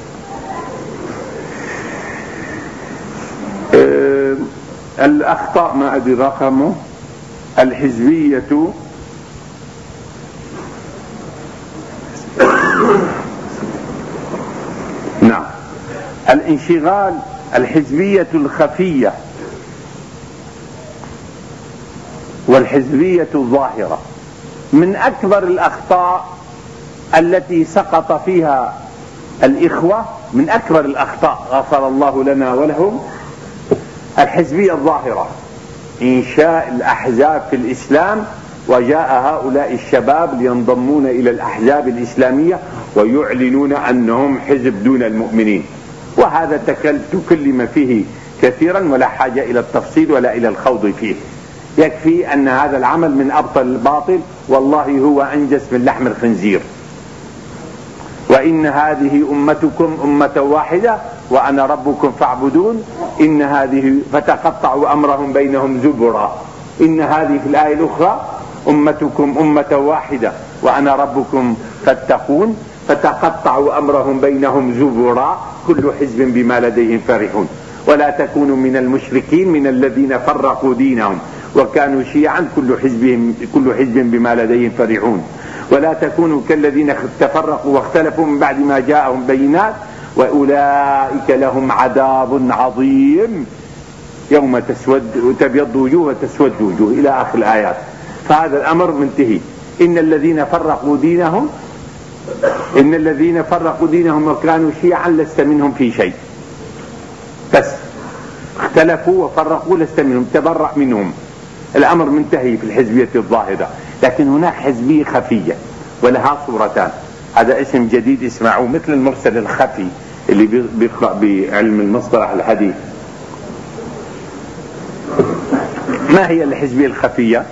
أه الأخطاء ما أدري رقمه. الحزبية نعم. الانشغال، الحزبية الخفية والحزبية الظاهرة من أكبر الأخطاء التي سقط فيها الإخوة، من أكبر الأخطاء غفر الله لنا ولهم. الحزبية الظاهرة، إنشاء الأحزاب في الإسلام، وجاء هؤلاء الشباب لينضمون إلى الأحزاب الإسلامية ويعلنون أنهم حزب دون المؤمنين. وهذا تكلم فيه كثيرا ولا حاجة إلى التفصيل ولا إلى الخوض فيه. يكفي أن هذا العمل من أبطل الباطل، والله هو أنجس من لحم الخنزير. وإن هذه أمتكم أمة واحدة وأنا ربكم فاعبدون. إن هذه فتقطعوا أمرهم بينهم زبرا. إن هذه في الآية الأخرى أمتكم أمة واحدة وأنا ربكم فاتقون. فتقطعوا أمرهم بينهم زبرا، كل حزب بما لديهم فرحون. ولا تكونوا من المشركين من الذين فرقوا دينهم وكانوا شيعا، كل حزب كل حزب بما لديهم فرحون. ولا تكونوا كالذين تفرقوا واختلفوا من بعد ما جاءهم بينات وأولئك لهم عذاب عظيم يوم تسود تبيض وجوه وتسود وجوه إلى آخر الآيات. فهذا الأمر منتهي. إن الذين فرقوا دينهم إن الذين فرقوا دينهم وكانوا شيعا لست منهم في شيء، بس اختلفوا وفرقوا لست منهم، تبرأ منهم. الأمر منتهي في الحزبية الظاهرة. لكن هناك حزبية خفية ولها صورتان. هذا اسم جديد اسمعوه، مثل المرسل الخفي اللي بيقرأ بعلم المصطلح الحديث. ما هي الحزبية الخفية؟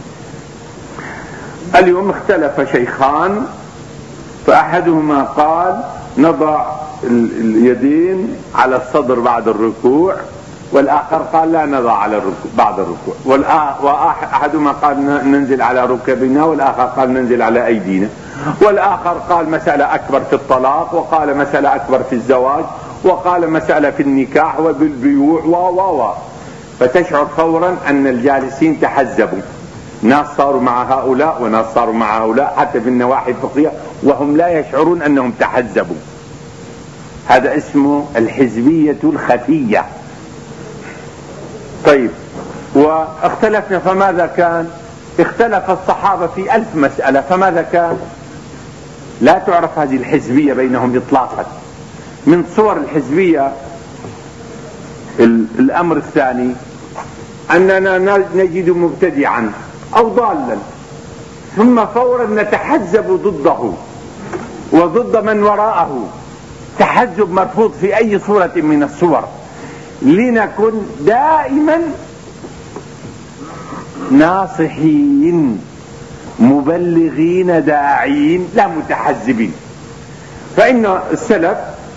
اليوم اختلف شيخان، فأحدهما قال نضع اليدين على الصدر بعد الركوع، والآخر قال لا نضع على الركوع بعد الركوع، وأحدهما قال ننزل على ركبنا، والآخر قال ننزل على أيدينا، والآخر قال مسألة أكبر في الطلاق، وقال مسألة أكبر في الزواج، وقال مسألة في النكاح وبالبيوع و و و فتشعر فورا أن الجالسين تحزبوا، ناس صاروا مع هؤلاء وناس صاروا مع هؤلاء حتى في النواحي الفقهية، وهم لا يشعرون أنهم تحزبوا. هذا اسمه الحزبية الخفية. طيب، واختلفنا فماذا كان؟ اختلف الصحابة في ألف مسألة، فماذا كان؟ لا تعرف هذه الحزبية بينهم إطلاقا. من صور الحزبية الأمر الثاني أننا نجد مبتدعا أو ضالا ثم فورا نتحزب ضده وضد من وراءه، تحزب مرفوض في أي صورة من الصور، لنكن دائما ناصحين مبلغين داعين لا متحزبين. فإن السلف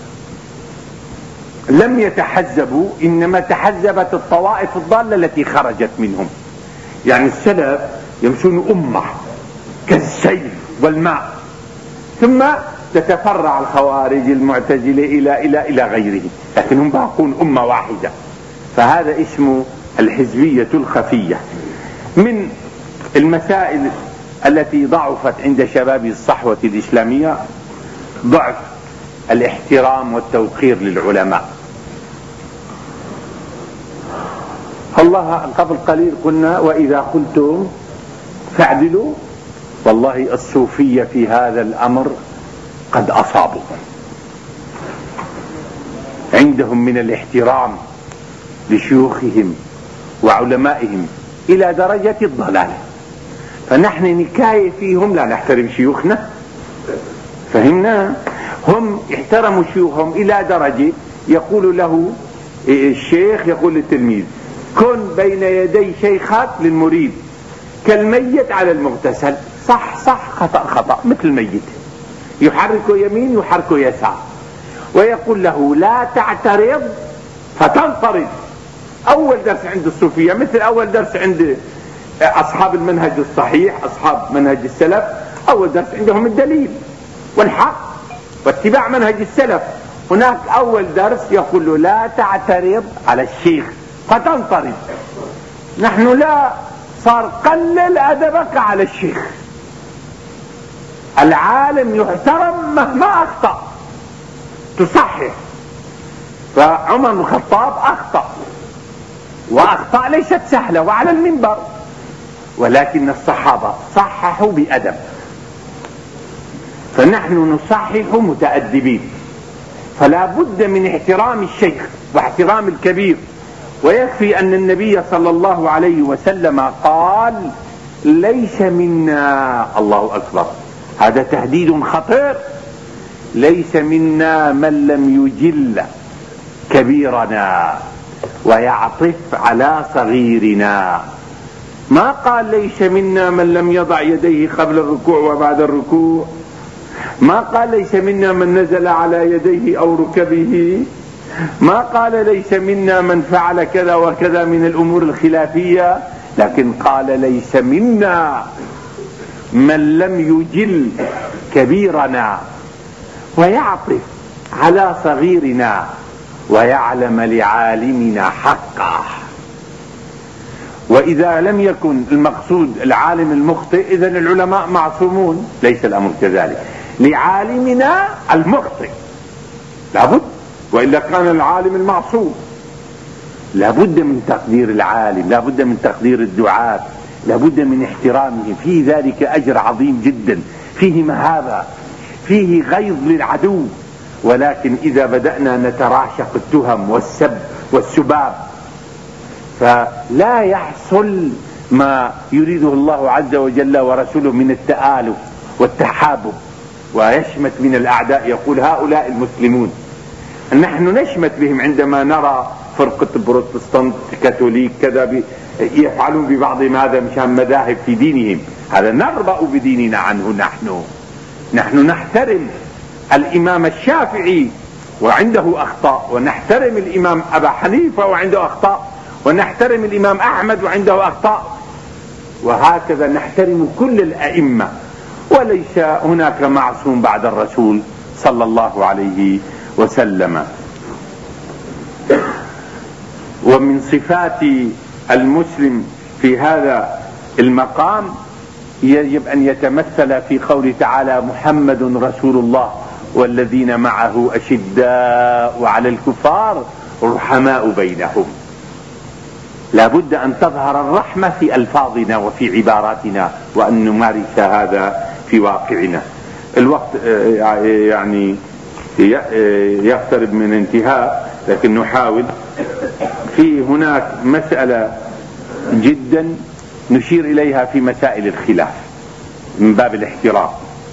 لم يتحزبوا، إنما تحزبت الطوائف الضالة التي خرجت منهم. يعني السلف يمشون أمة كالسيل والماء، ثم تتفرع الخوارج المعتزلة إلى إلى إلى غيره، لكنهم باقون أمة واحدة. فهذا اسمه الحزبية الخفية. من المسائل التي ضعفت عند شباب الصحوة الإسلامية ضعف الاحترام والتوقير للعلماء. الله قبل قليل قلنا وإذا قلتم فاعدلوا. والله الصوفية في هذا الأمر قد أصابوا، عندهم من الاحترام لشيوخهم وعلمائهم إلى درجة الضلال، فنحن نكاية فيهم لا نحترم شيوخنا. فهمنا؟ هم احترموا شيوخهم إلى درجة يقول له الشيخ يقول للتلميذ كن بين يدي شيخك للمريد كالميت على المغتسل، صح صح خطأ خطأ، مثل الميت يحرك يمين يحرك يسار. ويقول له لا تعترض فتنطرد. أول درس عند الصوفية مثل أول درس عند أصحاب المنهج الصحيح، أصحاب منهج السلف، أول درس عندهم الدليل والحق واتباع منهج السلف. هناك أول درس يقول له لا تعترض على الشيخ فتنطرد. نحن لا، صار قلل أدبك على الشيخ. العالم يحترم مهما أخطأ تصحح. فعمر بن الخطاب أخطأ، وأخطأ ليست سهلة وعلى المنبر، ولكن الصحابة صححوا بأدب، فنحن نصحح متأدبين. فلا بد من احترام الشيخ واحترام الكبير. ويكفي أن النبي صلى الله عليه وسلم قال ليس منا، الله أكبر، هذا تهديد خطير، ليس منا من لم يجل كبيرنا ويعطف على صغيرنا. ما قال ليس منا من لم يضع يديه قبل الركوع وبعد الركوع، ما قال ليس منا من نزل على يديه أو ركبه، ما قال ليس منا من فعل كذا وكذا من الأمور الخلافية، لكن قال ليس منا من لم يجل كبيرنا ويعطف على صغيرنا ويعلم لعالمنا حقه. وإذا لم يكن المقصود العالم المخطئ إذن العلماء معصومون، ليس الأمر كذلك. لعالمنا المخطئ لابد، وإلا كان العالم المعصوم. لابد من تقدير العالم، لابد من تقدير الدعاة، لابد من احترامه. في ذلك أجر عظيم جدا، فيه مهابة، فيه غيظ للعدو. ولكن إذا بدأنا نتراشق التهم والسب والسباب فلا يحصل ما يريده الله عز وجل ورسوله من التآلف والتحابب، ويشمت من الأعداء يقول هؤلاء المسلمون. نحن نشمت بهم عندما نرى فرقة بروتستانت كاثوليك كذا يفعلون ببعضهم هذا مشان مذاهب في دينهم، هذا نربأ بديننا عنه. نحن نحن نحترم الإمام الشافعي وعنده أخطاء، ونحترم الإمام أبا حنيفة وعنده أخطاء، ونحترم الإمام أحمد وعنده أخطاء، وهكذا نحترم كل الأئمة، وليس هناك معصوم بعد الرسول صلى الله عليه وسلم. ومن صفات المسلم في هذا المقام يجب أن يتمثل في قوله تعالى محمد رسول الله والذين معه أشداء على الكفار رحماء بينهم. لا بد أن تظهر الرحمة في ألفاظنا وفي عباراتنا، وأن نمارس هذا في واقعنا. الوقت يعني يقترب من انتهاء، لكن نحاول. في هناك مسألة جدا نشير إليها في مسائل الخلاف من باب الاحترام.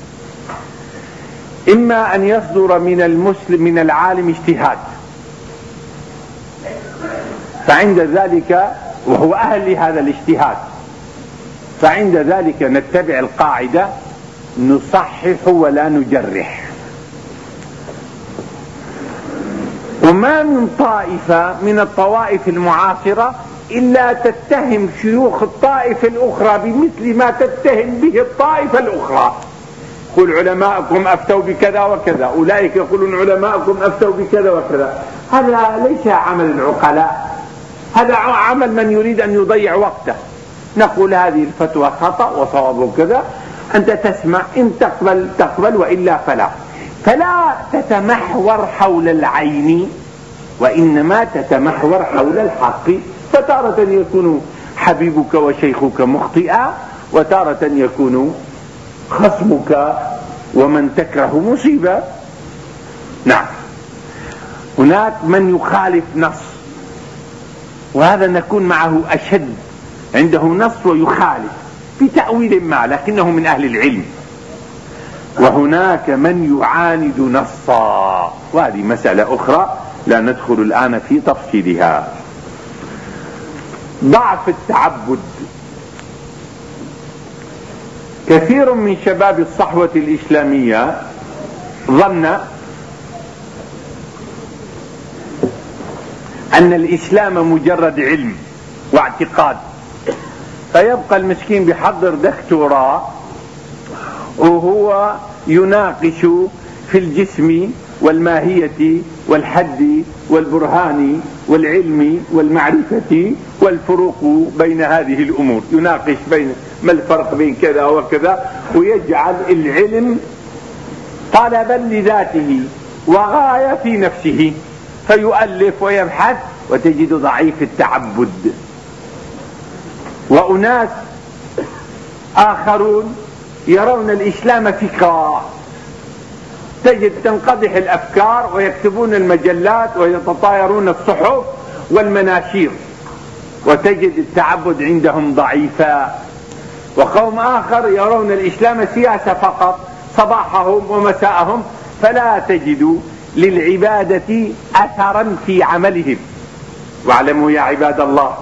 إما أن يصدر من المسلم من العالم اجتهاد، فعند ذلك وهو أهل لهذا الاجتهاد، فعند ذلك نتبع القاعدة نصحح ولا نجرح. وما من طائفة من الطوائف المعاصرة إلا تتهم شيوخ الطائفة الأخرى بمثل ما تتهم به الطائفة الأخرى. قل علماءكم أفتوا بكذا وكذا، أولئك يقولون علماءكم أفتوا بكذا وكذا. هذا ليس عمل العقلاء، هذا عمل من يريد أن يضيع وقته. نقول هذه الفتوى خطأ وصواب كذا، أنت تسمع، إن تقبل تقبل وإلا فلا. فلا تتمحور حول العين، وإنما تتمحور حول الحق. فتارة يكون حبيبك وشيخك مخطئا، وتارة يكون خصمك ومن تكره مصيبة. نعم، هناك من يخالف نص، وهذا نكون معه أشد، عنده نص ويخالف بتأويل ما لكنه من أهل العلم. وهناك من يعاند نصا، وهذه مسألة أخرى لا ندخل الآن في تفصيلها. ضعف التعبد. كثير من شباب الصحوة الإسلامية ظن أن الإسلام مجرد علم واعتقاد، فيبقى المسكين بيحضر دكتوراه وهو يناقش في الجسم والماهية والحد والبرهان والعلم والمعرفة والفروق بين هذه الأمور، يناقش بين ما الفرق بين كذا وكذا، ويجعل العلم طلبا لذاته وغاية في نفسه، فيؤلف ويبحث، وتجد ضعيف التعبد. وأناس آخرون يرون الإسلام فكرة، تجد تنقضح الأفكار ويكتبون المجلات ويتطايرون الصحف والمناشير، وتجد التعبد عندهم ضعيفا. وقوم آخر يرون الإسلام سياسة فقط صباحهم ومساءهم، فلا تجد للعبادة أثرا في عملهم. واعلموا يا عباد الله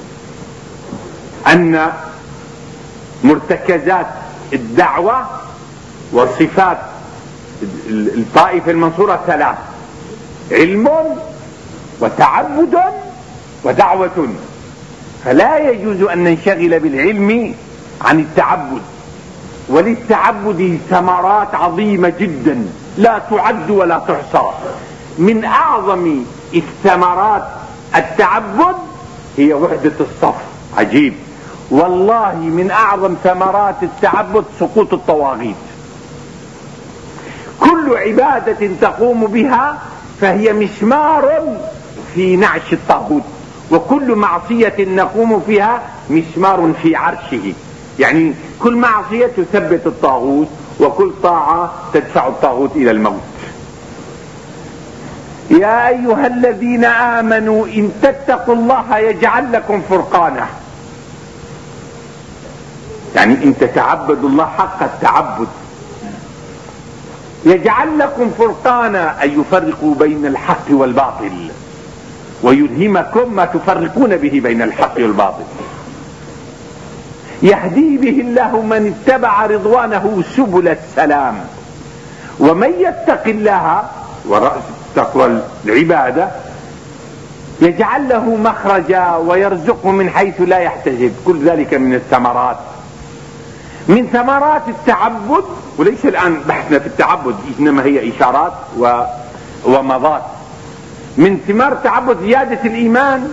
أن مرتكزات الدعوة وصفات الطائفة المنصورة ثلاث: علم وتعبد ودعوة. فلا يجوز أن ننشغل بالعلم عن التعبد، وللتعبد ثمرات عظيمة جدا لا تعد ولا تحصى. من أعظم الثمرات التعبد هي وحدة الصف. عجيب والله، من أعظم ثمرات التعبد سقوط الطواغيت. كل عبادة تقوم بها فهي مسمار في نعش الطاغوت، وكل معصية نقوم فيها مسمار في عرشه. يعني كل معصية تثبت الطاغوت، وكل طاعة تدفع الطاغوت إلى الموت. يا أيها الذين آمنوا إن تتقوا الله يجعل لكم فرقانا. يعني إن تتعبد الله حق التعبد يجعل لكم فرقانا أي يفرقوا بين الحق والباطل، ويلهمكم ما تفرقون به بين الحق والباطل. يهدي به الله من اتبع رضوانه سبل السلام، ومن يتق الله ورأس التقوى العبادة يجعل له مخرجا ويرزقه من حيث لا يحتسب. كل ذلك من الثمرات، من ثمرات التعبد. وليس الآن بحثنا في التعبد، إنما هي إشارات ومضات. من ثمار التعبد زيادة الإيمان،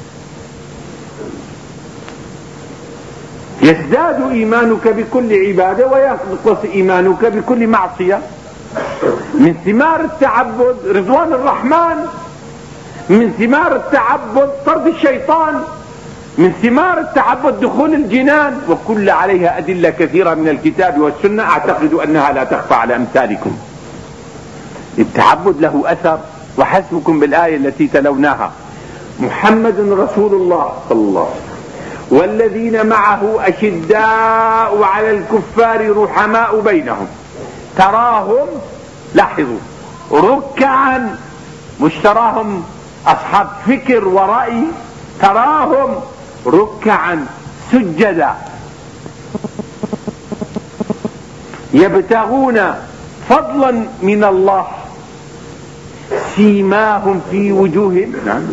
يزداد إيمانك بكل عبادة وينقص إيمانك بكل معصية. من ثمار التعبد رضوان الرحمن، من ثمار التعبد طرد الشيطان، من ثمار التعبد دخول الجنان، وكل عليها أدلة كثيرة من الكتاب والسنة، أعتقد أنها لا تخفى على أمثالكم. التعبد له أثر، وحسبكم بالآية التي تلوناها: محمد رسول الله صلى الله عليه وسلم والذين معه أشداء على الكفار رحماء بينهم تراهم، لاحظوا، ركعا، مش تراهم أصحاب فكر ورأي، تراهم ركعا سجدا يبتغون فضلا من الله سيماهم في وجوههم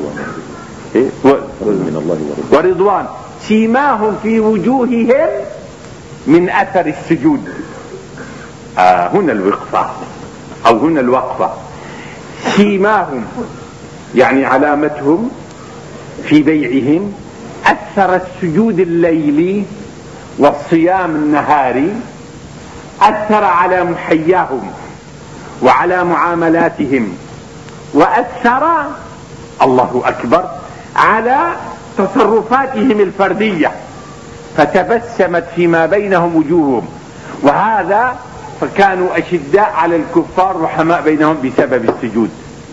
ورضوان سيماهم في وجوههم من أثر السجود. آه هنا الوقفة أو هنا الوقفة. سيماهم يعني علامتهم في بيعهم أثر السجود الليلي والصيام النهاري، أثر على محياهم وعلى معاملاتهم، وأثر الله أكبر على تصرفاتهم الفردية، فتبسمت فيما بينهم وجوههم. وهذا فكانوا أشداء على الكفار رحماء بينهم بسبب السجود.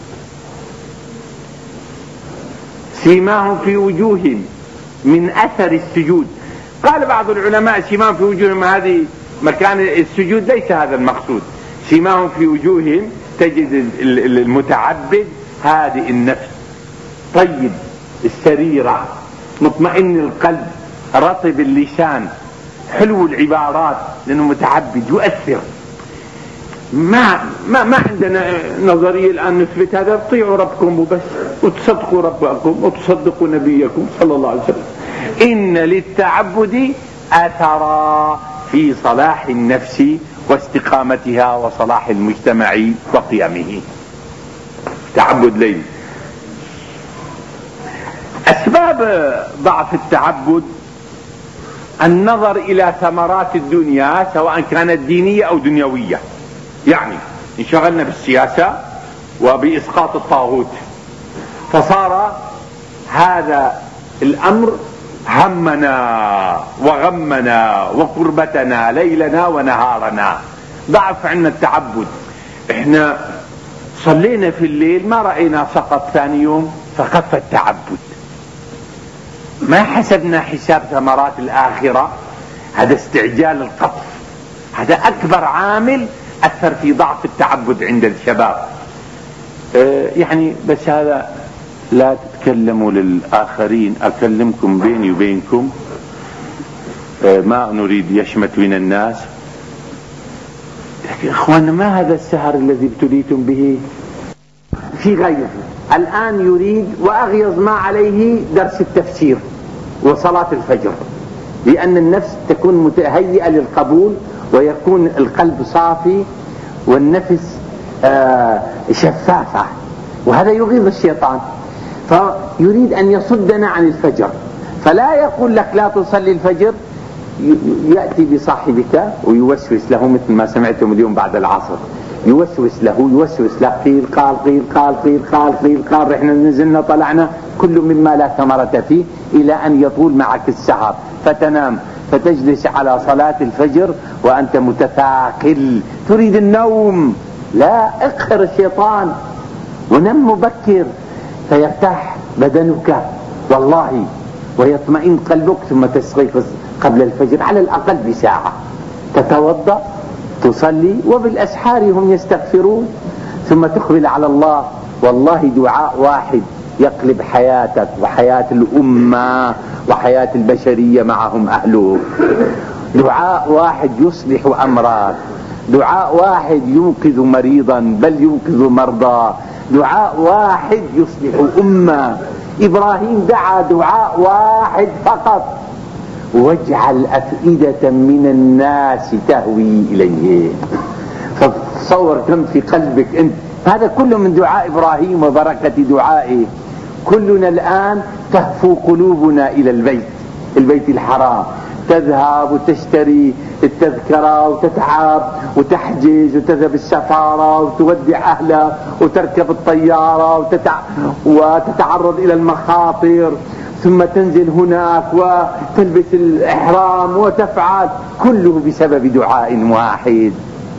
سيماهم في وجوههم من أثر السجود. قال بعض العلماء سيماهم في وجوههم هذه مكان السجود، ليس هذا المقصود. سيماهم في وجوههم تجد المتعبد هادئ النفس، طيب السريرة، مطمئن القلب، رطب اللسان، حلو العبارات، لأنه متعبد يؤثر. ما ما ما عندنا نظرية الآن نثبت هذا. اطيعوا ربكم وبس، وتصدقوا ربكم وتصدقوا نبيكم صلى الله عليه وسلم. إن للتعبد أثرا في صلاح النفس واستقامتها وصلاح المجتمع وقيامه. تعبد ليل. أسباب ضعف التعبد النظر إلى ثمرات الدنيا سواء كانت دينية أو دنيوية. يعني انشغلنا بالسياسة وبإسقاط الطاغوت، فصار هذا الأمر همنا وغمنا وقربتنا ليلنا ونهارنا. ضعف عنا التعبد. احنا صلينا في الليل ما رأينا سقط ثاني يوم، فخف التعبد. ما حسبنا حساب ثمرات الآخرة. هذا استعجال القطف، هذا أكبر عامل أثر في ضعف التعبد عند الشباب. اه يعني بس هذا لا تتكلموا للآخرين، أكلمكم بيني وبينكم. اه ما نريد يشمت من الناس. لكن إخواننا ما هذا السهر الذي ابتليتم به في غيره. الآن يريد وأغيظ ما عليه درس التفسير وصلاة الفجر، لأن النفس تكون متهيئة للقبول ويكون القلب صافي والنفس آه شفافة، وهذا يغيظ الشيطان، فيريد أن يصدنا عن الفجر. فلا يقول لك لا تصلي الفجر، يأتي بصاحبك ويوسوس له مثل ما سمعتم اليوم بعد العصر، يوسوس له يوسوس له قيل قال قيل قال قيل قال قيل قال، احنا نزلنا طلعنا، كل مما لا ثمرة فيه، إلى أن يطول معك السهر فتنام، فتجلس على صلاة الفجر وأنت متثاقل تريد النوم. لا، اقهر الشيطان ونم مبكر فيرتاح بدنك والله ويطمئن قلبك، ثم تستيقظ قبل الفجر على الأقل بساعة، تتوضأ تصلي وبالأسحار هم يستغفرون، ثم تقبل على الله. والله دعاء واحد يقلب حياتك وحياة الأمة وحياة البشرية معهم أهله. دعاء واحد يصلح أمرك، دعاء واحد ينقذ مريضا بل ينقذ مرضى، دعاء واحد يصلح أمة. إبراهيم دعا دعاء واحد فقط: واجعل أفئدة من الناس تهوي إليه. فتصور كم في قلبك أنت. هذا كله من دعاء إبراهيم وبركة دعائه. كلنا الآن تهفو قلوبنا إلى البيت البيت الحرام، تذهب وتشتري التذكرة وتتعب وتحجز وتذهب السفارة وتودع أهلها وتركب الطيارة وتتع... وتتعرض إلى المخاطر، ثم تنزل هناك وتلبس الإحرام وتفعل، كله بسبب دعاء واحد.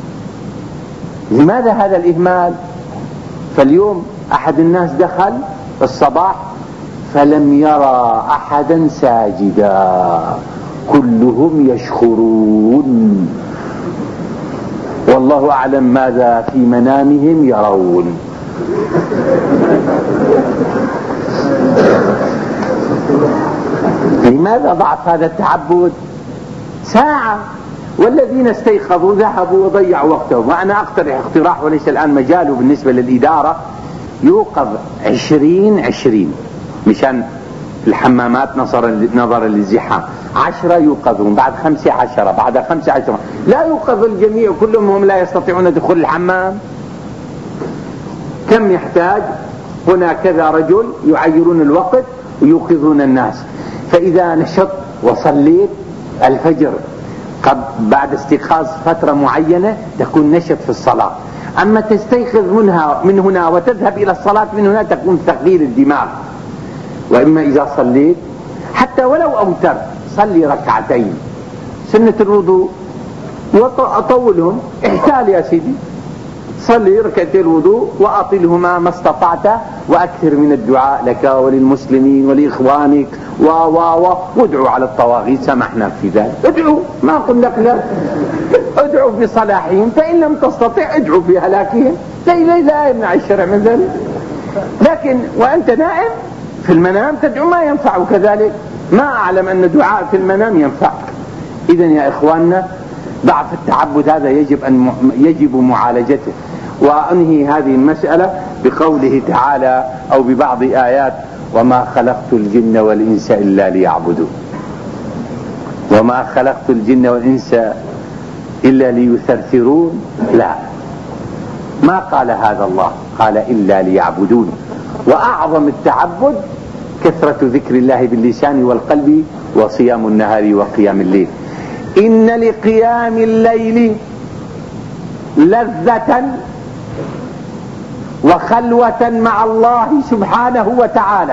لماذا هذا الإهمال؟ فاليوم أحد الناس دخل الصباح فلم يرى أحدا ساجدا، كلهم يشخرون، والله أعلم ماذا في منامهم يرون. لماذا ضعف هذا التعبد؟ ساعة، والذين استيقظوا ذهبوا وضيعوا وقتهم. وأنا أقترح اقتراح وليس الآن مجاله بالنسبة للإدارة، يوقظ عشرين عشرين مشان الحمامات نظرا للزحام، عشرة يوقظون، بعد خمسة عشرة، بعد خمسة عشرة، لا يوقظ الجميع كلهم هم لا يستطيعون دخول الحمام. كم يحتاج؟ هنا كذا رجل يعيرون الوقت ويوقظون الناس. فإذا نشط وصليت الفجر قبل بعد استيقاظ فترة معينة تكون نشط في الصلاة. أما تستيقظ منها من هنا وتذهب إلى الصلاة من هنا تكون ثقيل الدماغ. وإما إذا صليت حتى ولو أوتر صلي ركعتين سنة الوضوء وأطولهم، احتال يا سيدي، صلي ركعتين الوضوء وأطلهما ما استطعت، وأكثر من الدعاء لك وللمسلمين ولإخوانك و و و وادعوا على الطواغيت، سمحنا في ذلك. ادعوا، ما قلنا لك لا، ادعوا بصلاحهم، فإن لم تستطع ادعوا بهلاكهم، لا يمنع الشرع من ذلك. لكن وأنت نائم في المنام تدعو ما ينفع كذلك. ما أعلم أن دعاء في المنام ينفع. إذن يا إخواننا ضعف التعبد هذا يجب أن يجب معالجته. وأنهي هذه المسألة بقوله تعالى أو ببعض آيات: وما خلقت الجن والإنس إلا ليعبدون. وما خلقت الجن والإنس إلا ليثرثرون، لا، ما قال هذا الله، قال إلا ليعبدون. وأعظم التعبد كثرة ذكر الله باللسان والقلب وصيام النهار وقيام الليل. إن لقيام الليل لذة وخلوة مع الله سبحانه وتعالى،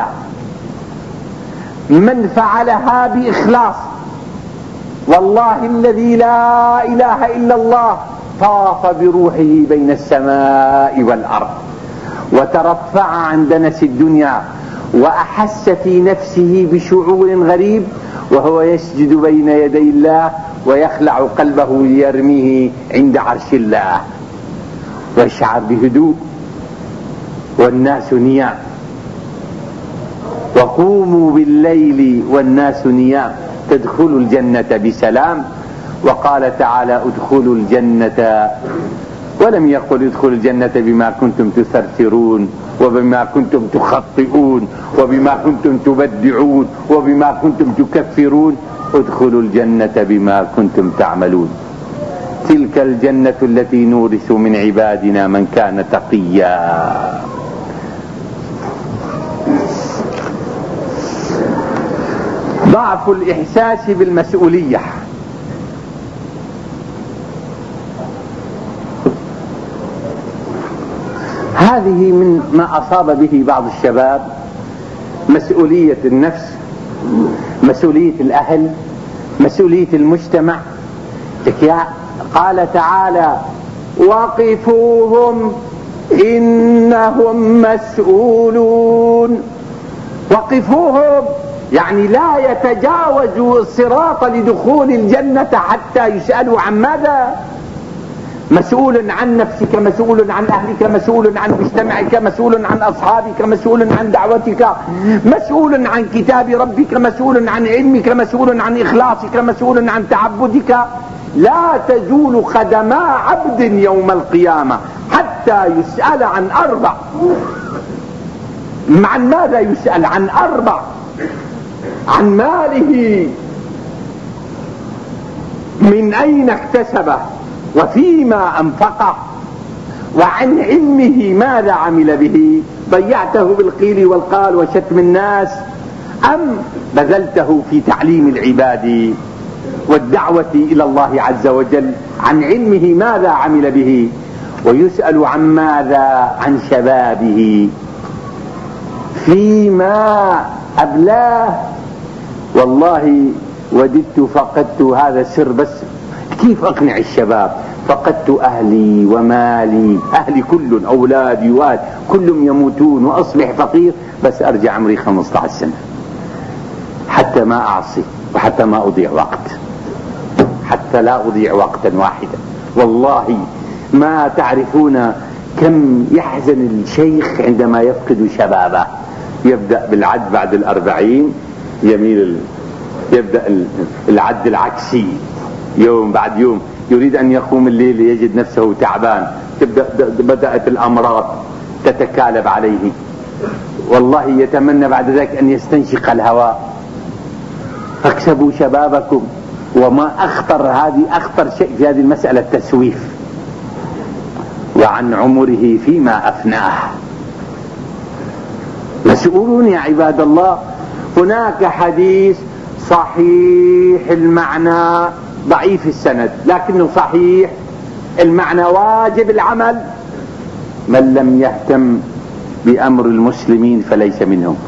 من فعلها بإخلاص والله الذي لا إله إلا الله طاف بروحه بين السماء والأرض وترفع عن دنس الدنيا وأحس في نفسه بشعور غريب وهو يسجد بين يدي الله ويخلع قلبه ليرميه عند عرش الله، ويشعر بهدوء والناس نيام. وقوموا بالليل والناس نيام تدخلوا الجنة بسلام. وقال تعالى: ادخلوا الجنة، ولم يقل ادخلوا الجنة بما كنتم تثرثرون وبما كنتم تخطئون وبما كنتم تبدعون وبما كنتم تكفرون، ادخلوا الجنة بما كنتم تعملون. تلك الجنة التي نورث من عبادنا من كان تقيا. ضعف الإحساس بالمسؤولية. هذه من ما أصاب به بعض الشباب، مسؤولية النفس، مسؤولية الأهل، مسؤولية المجتمع. قال تعالى: وقفوهم إنهم مسؤولون. وقفوهم يعني لا يتجاوزوا الصراط لدخول الجنة حتى يسألوا عن ماذا؟ مسؤول عن نفسك، مسؤول عن أهلك، مسؤول عن مجتمعك، مسؤول عن أصحابك، مسؤول عن دعوتك، مسؤول عن كتاب ربك، مسؤول عن علمك، مسؤول عن إخلاصك، مسؤول عن تعبدك. لا تزول قدما عبد يوم القيامة حتى يسأل عن أربع. عن ماذا يسأل؟ عن أربع: عن ماله، من أين اكتسبه وفيما أنفقه، وعن علمه ماذا عمل به، ضيعته بالقيل والقال وشتم الناس أم بذلته في تعليم العباد والدعوة إلى الله عز وجل. عن علمه ماذا عمل به. ويسأل عن ماذا؟ عن شبابه، فيما أبلاه. والله وددت فقدت، هذا سر، بس كيف أقنع الشباب؟ فقدت أهلي ومالي، أهلي كل، أولادي وأهلي كلهم يموتون وأصبح فقير، بس أرجع عمري خمسة عشر سنة حتى ما أعصي وحتى ما أضيع وقت، حتى لا أضيع وقتا واحدا. والله ما تعرفون كم يحزن الشيخ عندما يفقد شبابه. يبدأ بالعد بعد الأربعين، يميل يبدأ العد العكسي، يوم بعد يوم يريد أن يقوم الليل يجد نفسه تعبان، تبدأ بدأت الأمراض تتكالب عليه، والله يتمنى بعد ذلك أن يستنشق الهواء. فاكسبوا شبابكم. وما أخطر، هذه أخطر شيء في هذه المسألة التسويف. وعن عمره فيما أفناه مسؤولون يا عباد الله. هناك حديث صحيح المعنى ضعيف السند، لكنه صحيح المعنى واجب العمل: من لم يهتم بأمر المسلمين فليس منهم.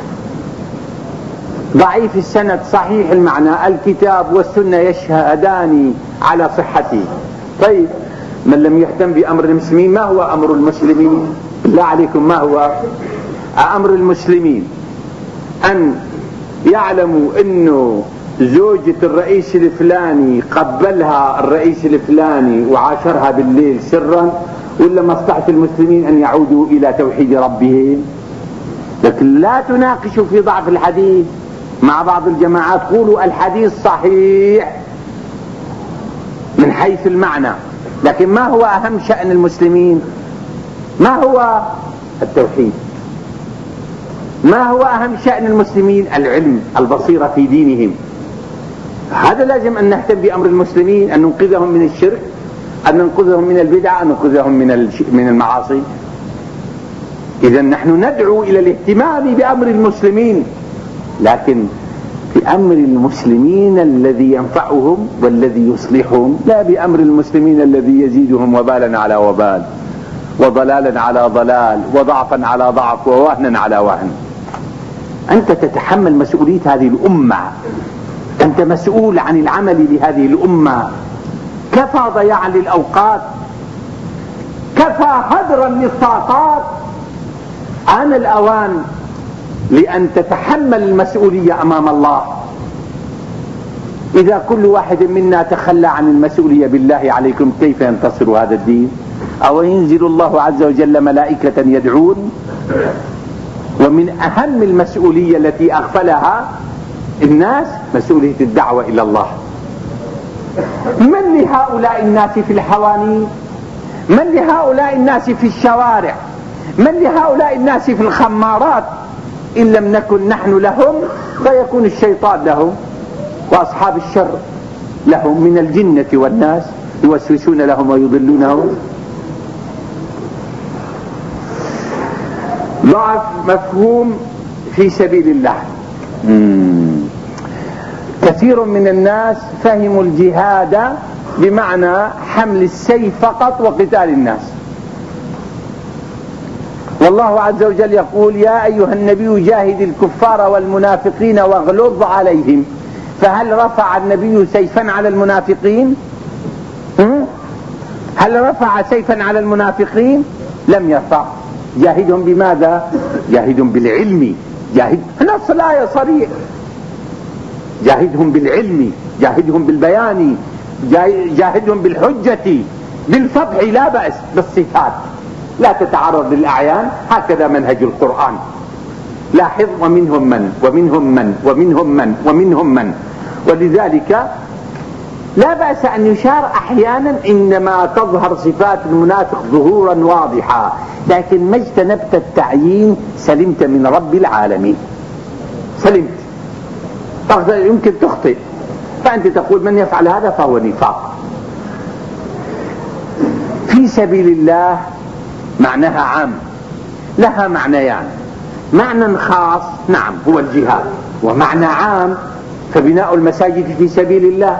ضعيف السند صحيح المعنى، الكتاب والسنة يشهدان على صحته. طيب من لم يهتم بأمر المسلمين، ما هو أمر المسلمين؟ بالله عليكم ما هو أمر المسلمين؟ أن يعلموا أنه زوجة الرئيس الفلاني قبلها الرئيس الفلاني وعاشرها بالليل سرا، ولا مصلحة المسلمين أن يعودوا إلى توحيد ربهم. لكن لا تناقشوا في ضعف الحديث مع بعض الجماعات، قولوا الحديث صحيح من حيث المعنى، لكن ما هو أهم شأن المسلمين؟ ما هو التوحيد. ما هو أهم شأن المسلمين؟ العلم، البصيرة في دينهم. هذا لازم أن نهتم بأمر المسلمين، أن ننقذهم من الشرك، أن ننقذهم من البدع، أن ننقذهم من من المعاصي. إذا نحن ندعو إلى الاهتمام بأمر المسلمين، لكن بأمر المسلمين الذي ينفعهم والذي يصلحهم، لا بأمر المسلمين الذي يزيدهم وبالا على وبال، وضلالا على ضلال، وضعفا على ضعف، ووهنا على وهن. أنت تتحمل مسؤولية هذه الأمة، أنت مسؤول عن العمل لهذه الأمة. كفى ضياعا للأوقات، كفى هدرا للطاقات. آن الأوان لأن تتحمل المسؤولية أمام الله. إذا كل واحد منا تخلى عن المسؤولية، بالله عليكم كيف ينتصر هذا الدين؟ أو ينزل الله عز وجل ملائكة يدعون. ومن أهم المسؤولية التي أغفلها الناس مسؤولية الدعوة إلى الله. من لهؤلاء الناس في الحوانين؟ من لهؤلاء الناس في الشوارع؟ من لهؤلاء الناس في الخمارات؟ إن لم نكن نحن لهم فيكون الشيطان لهم، وأصحاب الشر لهم من الجنة والناس يوسوسون لهم ويضلونهم. ضعف مفهوم في سبيل الله. مم. كثير من الناس فهموا الجهاد بمعنى حمل السيف فقط وقتال الناس. والله عز وجل يقول: يا أيها النبي جاهد الكفار والمنافقين واغلظ عليهم. فهل رفع النبي سيفا على المنافقين؟ هل رفع سيفا على المنافقين؟ لم يرفع. جاهدهم بماذا؟ جاهدهم بالعلم. جاهد نص الآية صريح: جاهدهم بالعلم، جاهدهم بالبيان، جاهدهم بالحجة، بالفضح لا بأس، بالصفات لا تتعرض للأعيان، هكذا منهج القرآن. لاحظ ومنهم من ومنهم من ومنهم من ومنهم من، ولذلك لا بأس أن يشار أحيانا عندما تظهر صفات المنافق ظهورا واضحا، لكن ما اجتنبت التعيين سلمت من رب العالمين، سلمت. يمكن تخطئ، فأنت تقول من يفعل هذا فهو نفاق. في سبيل الله معناها عام، لها معنيان، معنى خاص نعم هو الجهاد، ومعنى عام فبناء المساجد في سبيل الله،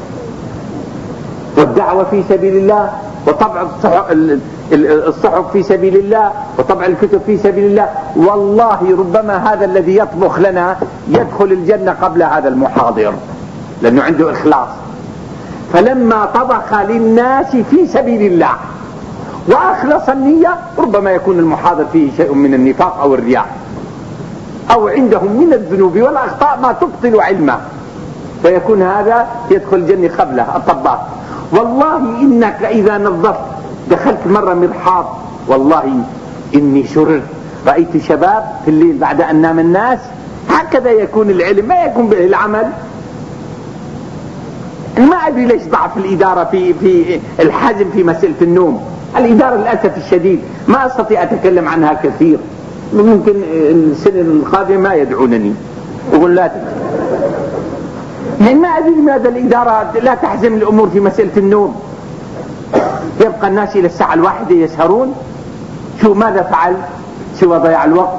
والدعوة في سبيل الله، وطبع الصحف في سبيل الله، وطبع الكتب في سبيل الله. والله ربما هذا الذي يطبخ لنا يدخل الجنة قبل هذا المحاضر، لأنه عنده إخلاص. فلما طبخ للناس في سبيل الله وأخلص النية، ربما يكون المحاضر فيه شيء من النفاق أو الرياء، أو عندهم من الذنوب والأخطاء ما تبطل علمه، فيكون هذا يدخل الجنة قبله الطباخ. والله إنك إذا نظفت، دخلت مرة مرحاض، والله إني شررت، رأيت شباب في الليل بعد أن نام الناس، هكذا يكون العلم، ما يكون به العمل. ما أدري ليش ضعف الإدارة في في الحزم في مسألة النوم. الإدارة للأسف الشديد ما أستطيع أتكلم عنها كثير، ممكن السنة القادمة ما يدعونني يقول لا تكلم. يعني ما أدري لماذا الإدارة لا تحزم الأمور في مسألة النوم، يبقى الناس إلى الساعة الواحدة يسهرون. شو ماذا فعل سوى ضياع الوقت؟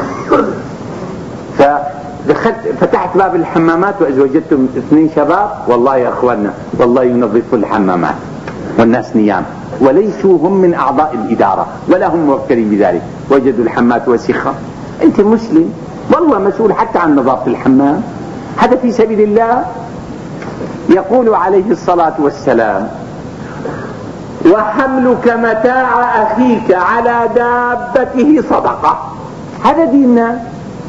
فدخلت فتحت باب الحمامات وإذ وجدتم اثنين شباب، والله يا أخواننا والله ينظفوا الحمامات والناس نيام، وليسوا هم من أعضاء الإدارة ولا هم موكلين بذلك، وجدوا الحمامات وسخة. أنت مسلم والله مسؤول حتى عن نظافة الحمام، هذا في سبيل الله. يقول عليه الصلاة والسلام: وحملك متاع أخيك على دابته صدقة، هذا ديننا.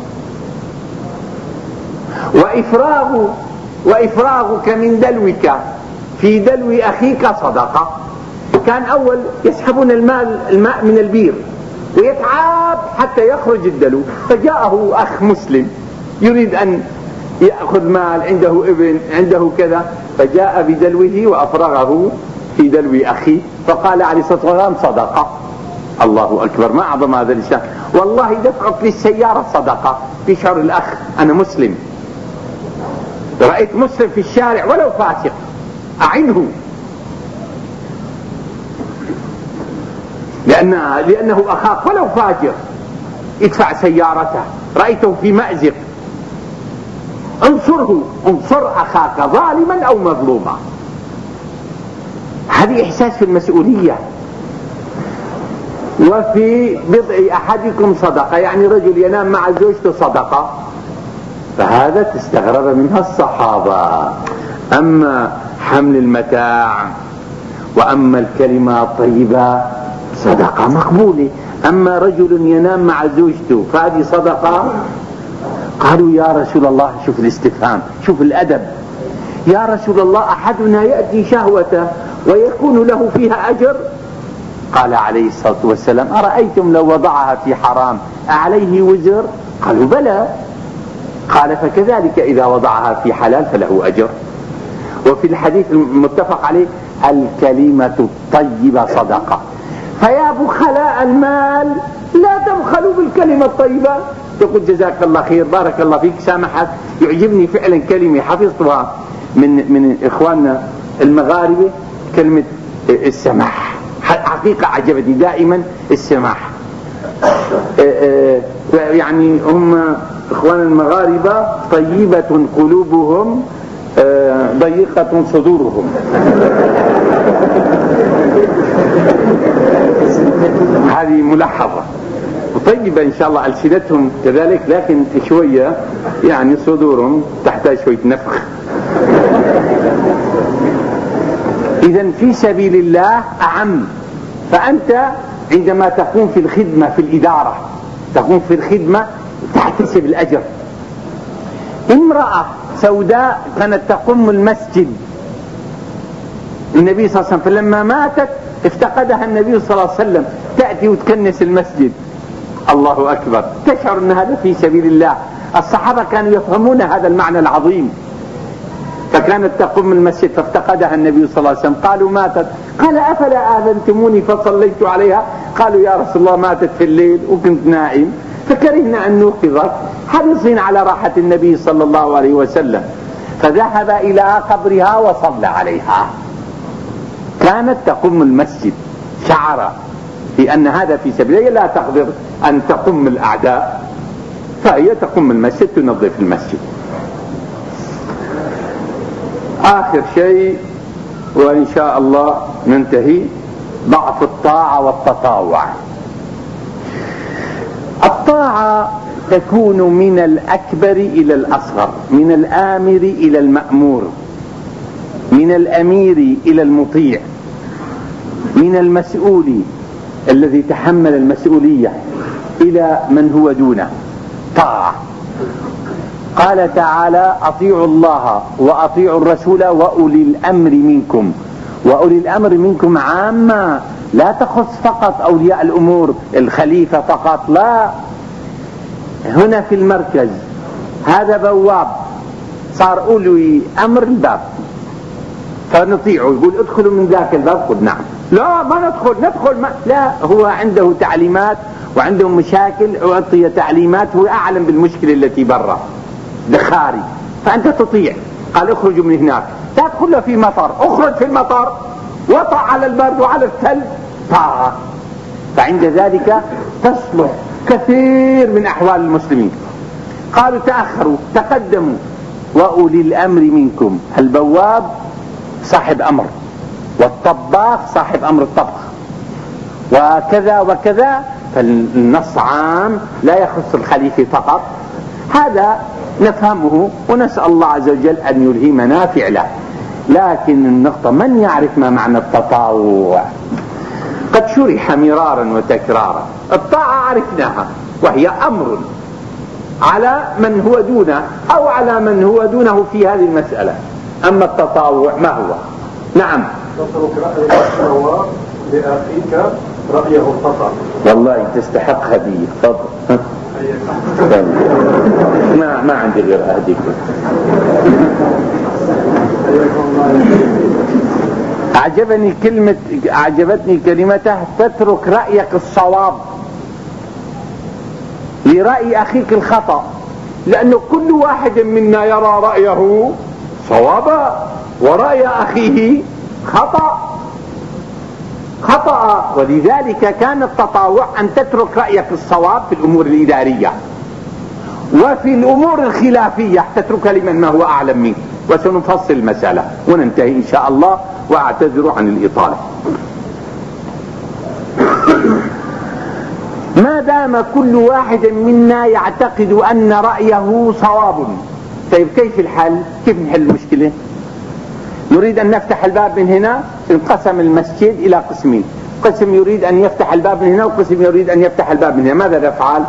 وإفراغ وإفراغك من دلوك في دلو أخيك صدقة. كان أول يسحبون الماء الماء من البير ويتعب حتى يخرج الدلو، فجاءه أخ مسلم يريد أن يأخذ مال، عنده ابن عنده كذا، فجاء بدلوه وأفرغه في دلو أخيه، فقال عليه الصلاة والسلام: صدقة. الله أكبر، ما أعظم هذا الإنسان. والله دفعك للسيارة صدقة، يشعر الأخ أنا مسلم، رأيت مسلم في الشارع ولو فاسق أعنه، لأن لأنه أخاك ولو فاجر، ادفع سيارته، رأيته في مأزق انصره، انصر أخاك ظالما أو مظلوما. هذه إحساس في المسؤولية. وفي بضع أحدكم صدقة، يعني رجل ينام مع زوجته صدقة، فهذا تستغرب منها الصحابة. أما حمل المتاع وأما الكلمة الطيبة صدقة مقبولة. أما رجل ينام مع زوجته فهذه صدقة. قالوا يا رسول الله، شوف الاستفهام، شوف الأدب، يا رسول الله أحدنا يأتي شهوته ويكون له فيها أجر؟ قال عليه الصلاة والسلام: أرأيتم لو وضعها في حرام أعليه وزر؟ قالوا بلى. قال: فكذلك إذا وضعها في حلال فله أجر. وفي الحديث المتفق عليه: الكلمة الطيبة صدقة. فيا بخلاء المال لا تبخلوا بالكلمة الطيبة. تقول جزاك الله خير، بارك الله فيك، سامحك. يعجبني فعلا كلمة حفظتها من من إخواننا المغاربة، كلمة السماح، حقيقة عجبتني دائما السماح. يعني هم إخوان المغاربة طيبة قلوبهم ضيقة صدورهم. هذه ملاحظة. وطيبة إن شاء الله ألسنتهم كذلك، لكن شوية يعني صدورهم تحتاج شوية نفخ. إذن في سبيل الله أعم. فأنت عندما تقوم في الخدمة في الإدارة، تقوم في الخدمة تحتسب الأجر. امرأة سوداء كانت تقوم المسجد النبي صلى الله عليه وسلم، فلما ماتت افتقدها النبي صلى الله عليه وسلم، تأتي وتكنس المسجد. الله أكبر، تشعر أن هذا في سبيل الله. الصحابة كانوا يفهمون هذا المعنى العظيم، فكانت تقوم المسجد فافتقدها النبي صلى الله عليه وسلم. قالوا ماتت، قال أفلا آذنتموني فصليت عليها؟ قالوا يا رسول الله ماتت في الليل وكنت نائم فكرهنا أن نوقظك، حريصين على راحة النبي صلى الله عليه وسلم. فذهب إلى قبرها وصلى عليها. كانت تقوم المسجد، شعر في أن هذا في سبيل الله، لا تقدر أن تقوم الأعداء، فهي تقوم المسجد، تنظف المسجد. آخر شيء وإن شاء الله ننتهي، ضعف الطاعة والتطاوع. الطاعة تكون من الأكبر إلى الأصغر، من الآمر إلى المأمور، من الأمير إلى المطيع، من المسؤول الذي تحمل المسؤولية إلى من هو دونه. طاعة. قال تعالى أطيعوا الله وأطيعوا الرسول وأولي الأمر منكم. وأولي الأمر منكم عامة، لا تخص فقط أولياء الأمور الخليفة فقط، لا. هنا في المركز هذا بواب، صار أولي أمر الباب فنطيعه، يقول ادخلوا من ذاك الباب، قل نعم. لا ما ندخل ندخل ما. لا، هو عنده تعليمات وعنده مشاكل، أعطي تعليمات، هو أعلم بالمشكلة التي برا دخاري، فأنت تطيع. قال اخرجوا من هناك، تدخل في مطر، اخرج في المطر، وطع على البرد وعلى الثلج، طاعة. فعند ذلك تصلح كثير من أحوال المسلمين. قالوا تأخروا، تقدموا. وأولي الأمر منكم، البواب صاحب أمر، والطباخ صاحب أمر الطبخ، وكذا وكذا. فالنص عام لا يخص الخليفة فقط، هذا نفهمه ونسأل الله عز وجل أن يلهمنا فعله. لكن النقطة، من يعرف ما معنى التطاوع؟ قد شرح مرارا وتكرارا. الطاعة عرفناها، وهي أمر على من هو دونه أو على من هو دونه في هذه المسألة. أما التطاوع ما هو؟ نعم. تترك رأي الصواب لأخيك رأيه الخطأ. والله تستحق هدية. تفضل. ما ما عندي غير هديك. أعجبني كلمة أعجبتني كلمته تترك رأيك الصواب لرأي أخيك الخطأ، لأنه كل واحد منا يرى رأيه صوابا ورأي أخيه خطأ خطأ. ولذلك كان التطاوع أن تترك رأيك الصواب في الأمور الإدارية، وفي الأمور الخلافية تتركها لمن ما هو أعلم منك. وسنفصل المسألة وننتهي إن شاء الله، وأعتذر عن الإطالة. ما دام كل واحد منا يعتقد أن رأيه صواب، طيب كيف الحل؟ كيف نحل المشكلة؟ نريد أن نفتح الباب من هنا، انقسم المسجد إلى قسمين، قسم يريد أن يفتح الباب من هنا وقسم يريد أن يفتح الباب من هنا. ماذا نفعل؟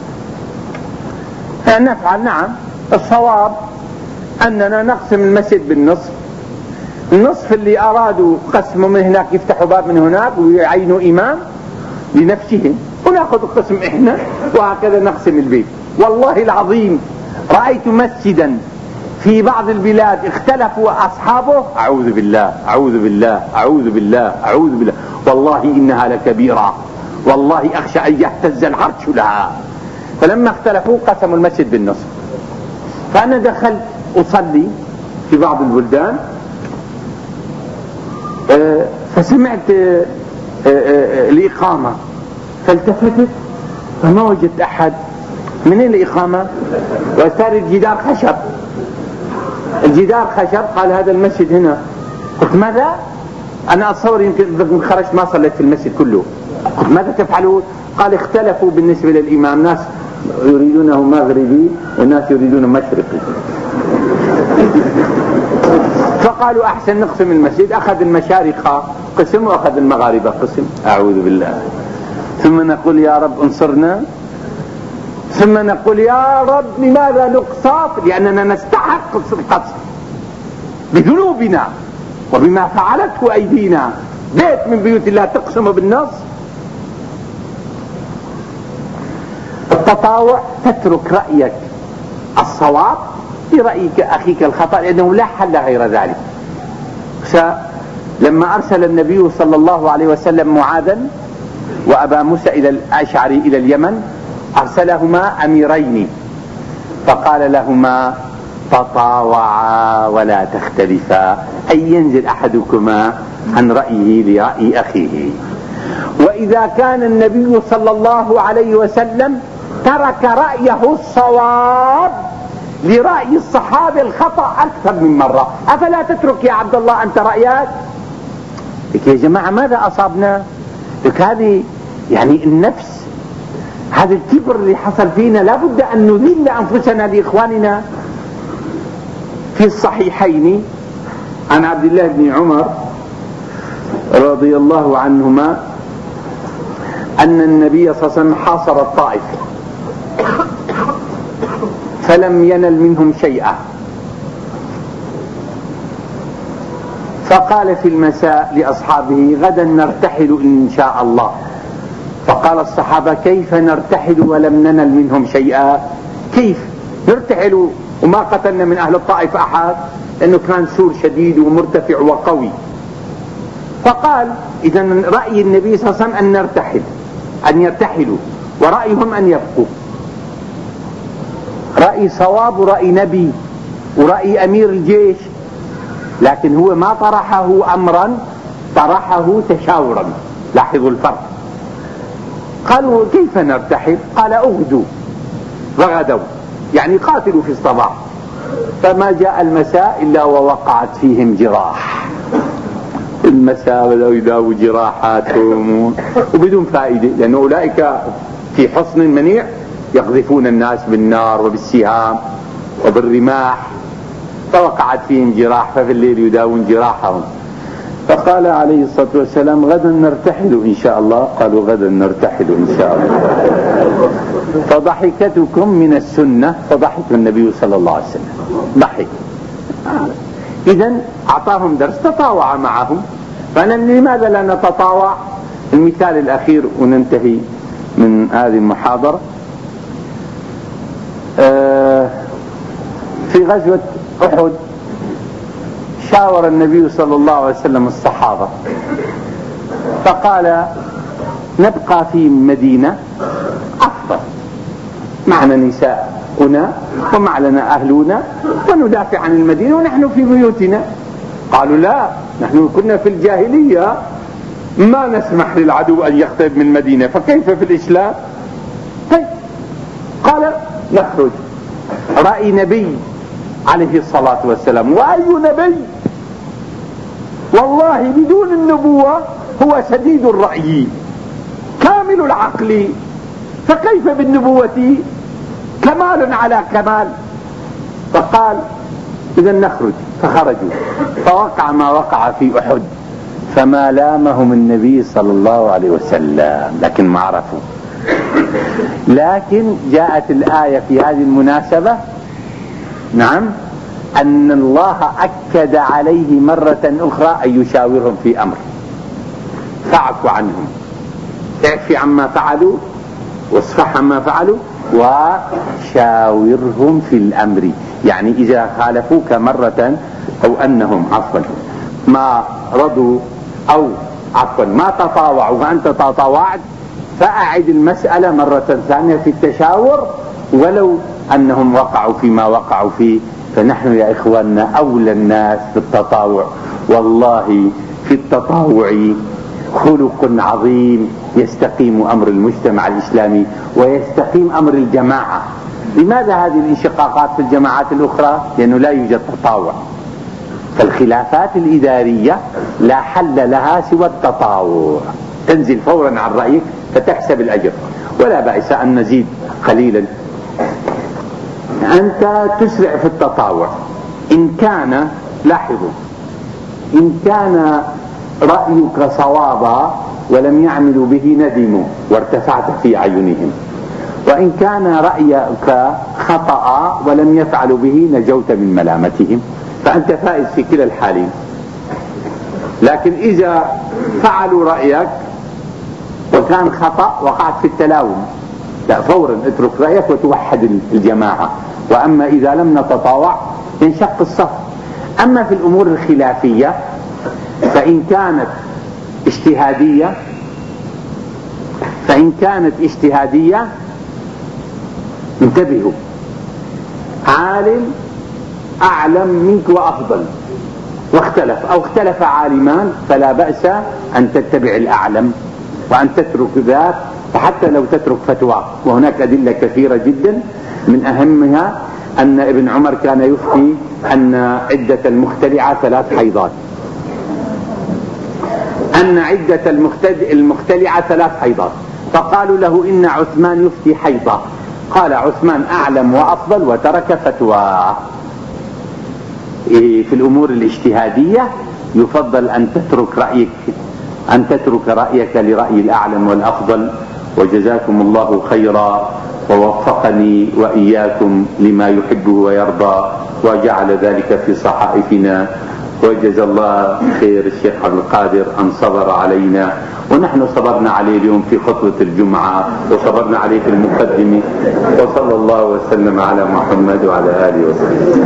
نفعل نعم الصواب أننا نقسم المسجد بالنصف، النصف اللي أرادوا قسمه من هناك يفتحوا باب من هناك ويعينوا إمام لنفسهم، ونأخذ القسم إحنا، وهكذا نقسم البيت. والله العظيم رأيت مسجدا في بعض البلاد اختلفوا أصحابه، أعوذ بالله أعوذ بالله أعوذ بالله أعوذ بالله، والله إنها لكبيرة، والله أخشى أن يهتز العرش لها. فلما اختلفوا قسموا المسجد بالنصف. فأنا دخلت أصلي في بعض البلدان، فسمعت الإقامة، فالتفتت فما وجدت أحد. من الإقامة؟ وصار الجدار خشب، الجدار خشب. قال هذا المسجد هنا. قلت ماذا؟ أنا أتصور يمكن خرجت ما صليت في المسجد كله. قلت ماذا تفعلون؟ قال اختلفوا بالنسبة للإمام، ناس يريدونه مغربي وناس يريدونه مشرقي، فقالوا أحسن نقسم المسجد. أخذ المشارقة قسم وأخذ المغاربة قسم. أعوذ بالله. ثم نقول يا رب انصرنا، ثم نقول يا رب لماذا نقصف؟ لأننا نستحق القصف بذنوبنا، وبما فعلته أيدينا بيت من بيوت الله تقسم بالنص. التطاوع تترك رأيك الصواب برأيك أخيك الخطأ، لأنه لا حل غير ذلك. لما أرسل النبي صلى الله عليه وسلم معاذا وأبا موسى إلى الأشعري إلى اليمن، أرسلهما أميرين، فقال لهما تطاوعا ولا تختلفا، أي ينزل أحدكما عن رأيه لرأي أخيه. وإذا كان النبي صلى الله عليه وسلم ترك رأيه الصواب لرأي الصحابة الخطأ أكثر من مرة، أفلا تترك يا عبد الله أنت رأيك؟ لك يا جماعة ماذا أصابنا؟ لك هذه يعني النفس، هذا الكبر اللي حصل فينا لابد أن نذل أنفسنا لإخواننا. في الصحيحين عن عبد الله بن عمر رضي الله عنهما أن النبي صلى الله عليه وسلم حاصر الطائف فلم ينل منهم شيئا، فقال في المساء لأصحابه غدا نرتحل إن شاء الله. فقال الصحابة كيف نرتحل ولم ننل منهم شيئا؟ كيف نرتحل وما قتلنا من أهل الطائف أحد؟ لأنه كان سور شديد ومرتفع وقوي. فقال إذا رأي النبي صلى الله عليه وسلم أن نرتحل، أن يرتحلوا، ورأيهم أن يبقوا. رأي صواب ورأي نبي ورأي أمير الجيش، لكن هو ما طرحه أمرا، طرحه تشاورا. لاحظوا الفرق. قالوا كيف نرتحل؟ قال اغدوا، فغدوا يعني قاتلوا في الصباح. فما جاء المساء إلا ووقعت فيهم جراح. المساء ولو يداووا جراحاتهم وبدون فائدة، لأن أولئك في حصن منيع يقذفون الناس بالنار وبالسهام وبالرماح، فوقعت فيهم جراح، ففي الليل يداوون جراحهم. فقال عليه الصلاة والسلام غدا نرتحل إن شاء الله. قالوا غدا نرتحل إن شاء الله. فضحكتكم من السنة، فضحك النبي صلى الله عليه وسلم، ضحك. إذن أعطاهم درس، تطاوع معهم. فلماذا لا نتطاوع؟ المثال الأخير وننتهي من هذه المحاضرة. في غزوة أحد شاور النبي صلى الله عليه وسلم الصحابة، فقال نبقى في مدينة أفضل، معنا نساؤنا ومعنا أهلنا وندافع عن المدينة ونحن في بيوتنا. قالوا لا، نحن كنا في الجاهلية ما نسمح للعدو أن يقترب من المدينة، فكيف في الإسلام؟ طيب. قال نخرج. رأي نبي عليه الصلاة والسلام، وأي نبي؟ والله بدون النبوة هو سديد الرأي كامل العقل، فكيف بالنبوة؟ كمال على كمال. فقال إذا نخرج. فخرجوا، فوقع ما وقع في أحد، فما لامهم النبي صلى الله عليه وسلم، لكن ما عرفوا. لكن جاءت الآية في هذه المناسبة، نعم، أن الله أكد عليه مرة أخرى أن يشاورهم في أمر، فاعف عنهم، اعف عما فعلوا واصفح عما فعلوا وشاورهم في الأمر. يعني إذا خالفوك مرة أو أنهم عفوا ما رضوا أو عفوا ما تطاوعوا فأنت تطاوعت، فأعد المسألة مرة ثانية في التشاور ولو أنهم وقعوا فيما وقعوا فيه. فنحن يا إخواننا أولى الناس بالتطاوع. والله في التطاوع خلق عظيم، يستقيم أمر المجتمع الإسلامي ويستقيم أمر الجماعة. لماذا هذه الانشقاقات في الجماعات الأخرى؟ لأنه لا يوجد تطاوع. فالخلافات الإدارية لا حل لها سوى التطاوع، تنزل فورا عن رأيك فتحسب الأجر. ولا بأس أن نزيد قليلا. أنت تسرع في التطاوع إن كان، لاحظوا، إن كان رأيك صوابا ولم يعملوا به ندموا وارتفعت في أعينهم، وإن كان رأيك خطأ ولم يفعلوا به نجوت من ملامتهم، فأنت فائز في كلا الحالين. لكن إذا فعلوا رأيك وكان خطأ وقعت في التلاوم، لا، فورا اترك رأيك وتوحد الجماعة. وأما إذا لم نتطاوع ينشق الصف. أما في الأمور الخلافية فإن كانت اجتهادية فإن كانت اجتهادية انتبهوا، عالم أعلم منك وأفضل واختلف أو اختلف عالمان، فلا بأس أن تتبع الأعلم وأن تترك ذات، وحتى لو تترك فتوى. وهناك أدلة كثيرة جدا، من أهمها أن ابن عمر كان يفتي أن عدة المختلعة ثلاث حيضات، أن عدة المختلعة ثلاث حيضات، فقالوا له إن عثمان يفتي حيضة، قال عثمان أعلم وأفضل وترك فتوى. في الأمور الاجتهادية يفضل أن تترك رأيك أن تترك رأيك لرأي الأعلم والأفضل. وجزاكم الله خيرا ووفقني وإياكم لما يحبه ويرضى وجعل ذلك في صحائفنا. وجزا الله خير الشيخ عبد القادر أن صبر علينا، ونحن صبرنا عليه اليوم في خطبة الجمعة وصبرنا عليه في المقدمة. وصلى الله وسلم على محمد وعلى آله وسلم.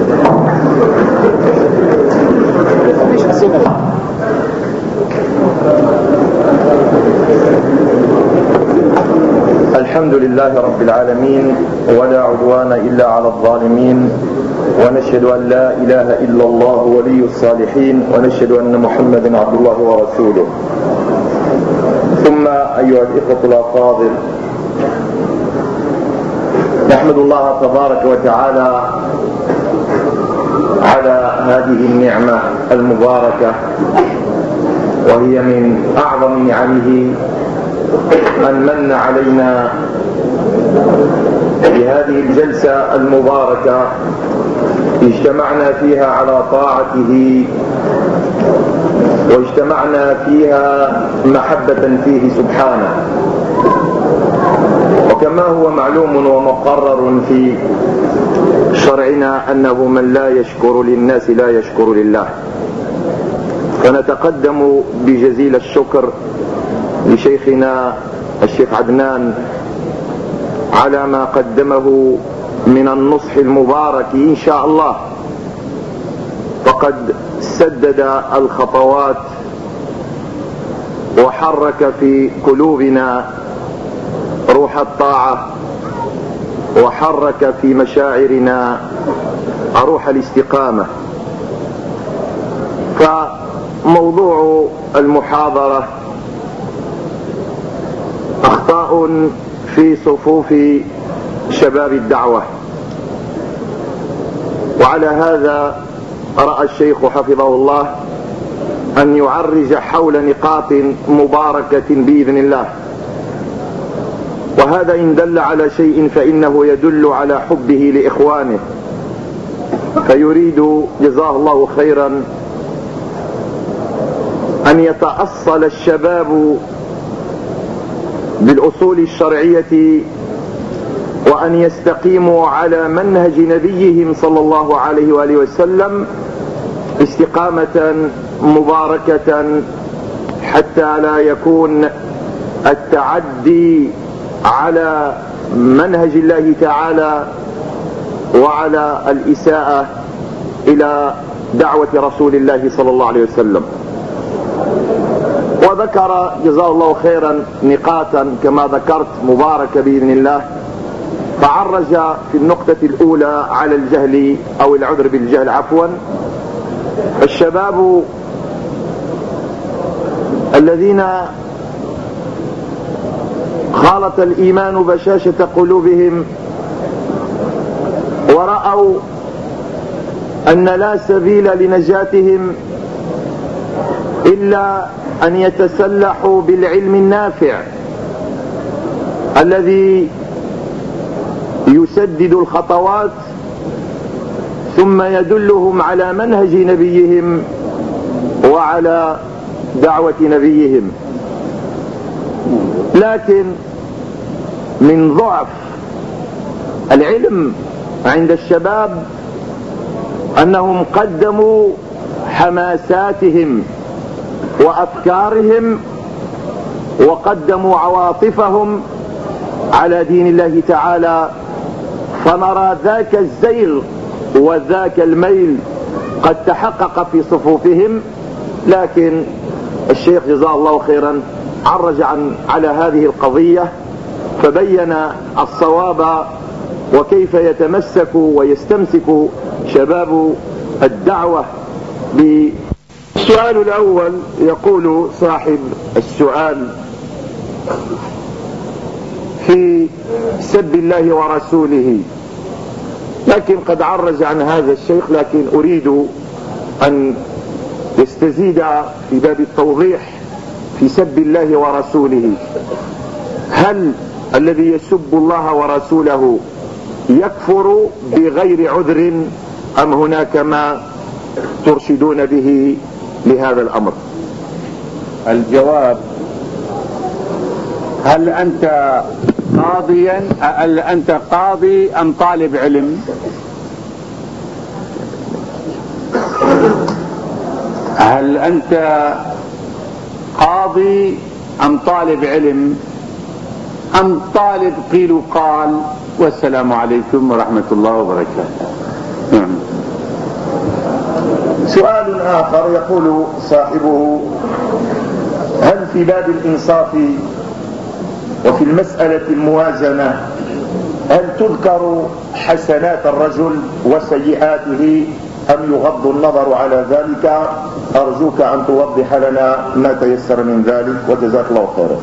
الحمد لله رب العالمين، ولا عدوان إلا على الظالمين، ونشهد أن لا إله إلا الله ولي الصالحين، ونشهد أن محمدا عبد الله ورسوله. ثم أيها الإخوة الأفاضل، نحمد الله تبارك وتعالى على هذه النعمة المباركة، وهي من أعظم نعمه أن من علينا بهذه الجلسة المباركة اجتمعنا فيها على طاعته، واجتمعنا فيها محبة فيه سبحانه. وكما هو معلوم ومقرر في شرعنا أنه من لا يشكر للناس لا يشكر لله، فنتقدم بجزيل الشكر لشيخنا الشيخ عدنان على ما قدمه من النصح المبارك إن شاء الله، فقد سدد الخطوات وحرك في قلوبنا روح الطاعة، وحرك في مشاعرنا روح الاستقامة. فموضوع المحاضرة أخطاء في صفوف شباب الدعوة، وعلى هذا رأى الشيخ حفظه الله أن يعرج حول نقاط مباركة بإذن الله. وهذا إن دل على شيء فإنه يدل على حبه لإخوانه، فيريد جزاه الله خيرا أن يتأصل الشباب بالأصول الشرعية، وأن يستقيموا على منهج نبيهم صلى الله عليه وآله وسلم استقامة مباركة، حتى لا يكون التعدي على منهج الله تعالى وعلى الإساءة إلى دعوة رسول الله صلى الله عليه وسلم. وذكر جزاه الله خيرا نقاطا كما ذكرت مباركة بإذن الله، فعرج في النقطة الأولى على الجهل أو العذر بالجهل عفوا. الشباب الذين خالط الإيمان بشاشة قلوبهم ورأوا أن لا سبيل لنجاتهم إلا أن يتسلحوا بالعلم النافع الذي يسدد الخطوات ثم يدلهم على منهج نبيهم وعلى دعوة نبيهم. لكن من ضعف العلم عند الشباب أنهم قدموا حماساتهم وأفكارهم وقدموا عواطفهم على دين الله تعالى، فنرى ذاك الزيغ وذاك الميل قد تحقق في صفوفهم. لكن الشيخ جزاه الله خيرا عرج عن على هذه القضية فبين الصواب وكيف يتمسك ويستمسك شباب الدعوة. بالسؤال الأول يقول صاحب السؤال في سب الله ورسوله، لكن قد عرج عن هذا الشيخ، لكن أريد أن يستزيد في باب التوضيح في سب الله ورسوله. هل الذي يسب الله ورسوله يكفر بغير عذر أم هناك ما ترشدون به لهذا الأمر؟ الجواب: هل أنت قاضيا هل أنت قاضي أم طالب علم؟ هل أنت قاضي أم طالب علم أم طالب قيل وقال؟ والسلام عليكم ورحمة الله وبركاته. سؤال آخر يقول صاحبه: هل في باب الإنصاف وفي المسألة الموازنة هل تذكر حسنات الرجل وسيئاته أم يغض النظر على ذلك؟ أرجوك أن توضح لنا ما تيسر من ذلك وجزاك الله خيرا.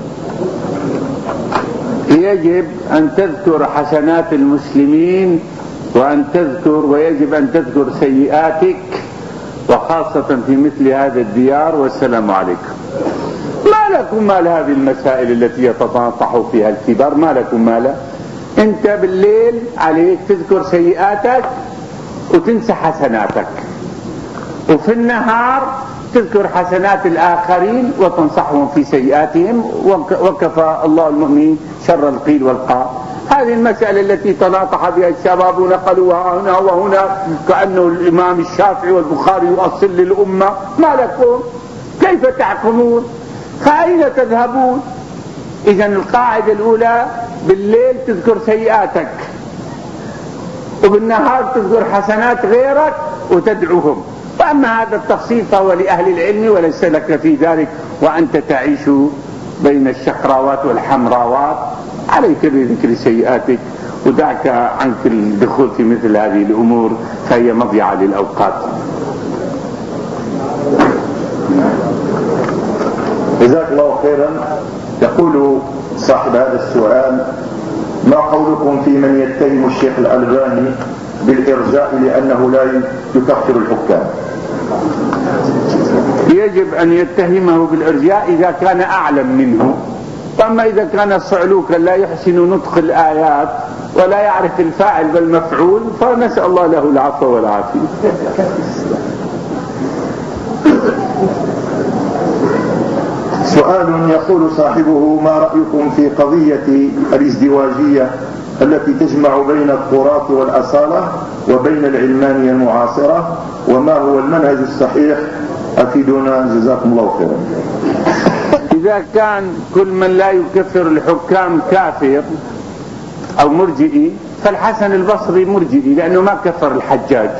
يجب أن تذكر حسنات المسلمين وأن تذكر ويجب أن تذكر سيئاتك، وخاصة في مثل هذا الديار. والسلام عليكم. ما لكم مال هذه المسائل التي يتناطح فيها الكبار؟ ما لكم مال؟ انت بالليل عليك تذكر سيئاتك وتنسى حسناتك، وفي النهار تذكر حسنات الآخرين وتنصحهم في سيئاتهم، وكفى الله المؤمنين شر القيل والقال. هذه المسألة التي تناطح بها الشباب ونقلوها هنا وهنا كأنه الإمام الشافعي والبخاري يؤصل للأمة. ما لكم؟ كيف تحكمون؟ فأين تذهبون؟ إذا القاعدة الأولى: بالليل تذكر سيئاتك وبالنهار تذكر حسنات غيرك وتدعوهم. وأما هذا التفصيل فهو لأهل العلم وليس لك في ذلك، وأنت تعيش بين الشقراوات والحمراوات. عليك بذكر سيئاتك ودعك عنك الدخول في مثل هذه الأمور، فهي مضيعة للأوقات. جزاك الله خيرا. يقول صاحب هذا السؤال: ما قولكم في من يتهم الشيخ الألباني بالإرجاء لأنه لا يكفر الحكام؟ يجب أن يتهمه بالإرجاء إذا كان أعلم منه، وأما إذا كان صعلوكا لا يحسن نطق الآيات ولا يعرف الفاعل بالمفعول فنسأل الله له العفو والعافية. سؤال يقول صاحبه: ما رأيكم في قضية الازدواجية التي تجمع بين التراث والأصالة وبين العلمانية المعاصرة، وما هو المنهج الصحيح؟ أفيدونا جزاكم الله خيرا. إذا كان كل من لا يكفر الحكام كافر أو مرجئي، فالحسن البصري مرجئي لأنه ما كفر الحجاج.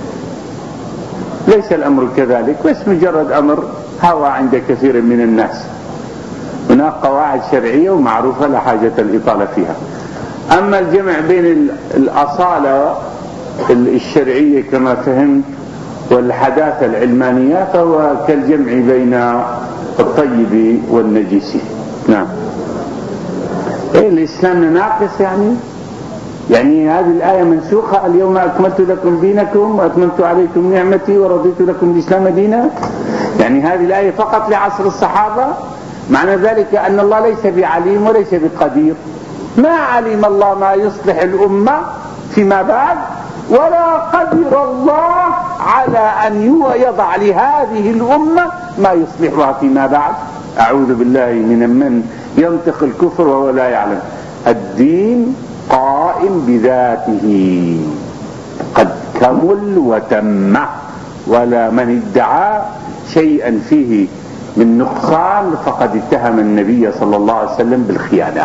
ليس الأمر كذلك، بس مجرد أمر هوى عند كثير من الناس. هناك قواعد شرعية ومعروفة لا حاجة الإطالة فيها. أما الجمع بين الأصالة الشرعية كما فهمت والحداثة العلمانية فهو كالجمع بين الطيب والنجس. نعم. إيه الإسلام ناقص يعني؟ يعني هذه الآية منسوخة: اليوم أكملت لكم دينكم وأتممت عليكم نعمتي ورضيت لكم الإسلام دينا. يعني هذه الآية فقط لعصر الصحابة؟ معنى ذلك أن الله ليس بعليم وليس بقدير. ما علم الله ما يصلح الأمة فيما بعد، ولا قدر الله على أن يضع لهذه الأمة ما يصلحها فيما بعد. أعوذ بالله من من ينطق الكفر وهو لا يعلم. الدين قائم بذاته قد كمل وتم، ولا من ادعى شيئا فيه من نقصان فقد اتهم النبي صلى الله عليه وسلم بالخيانة.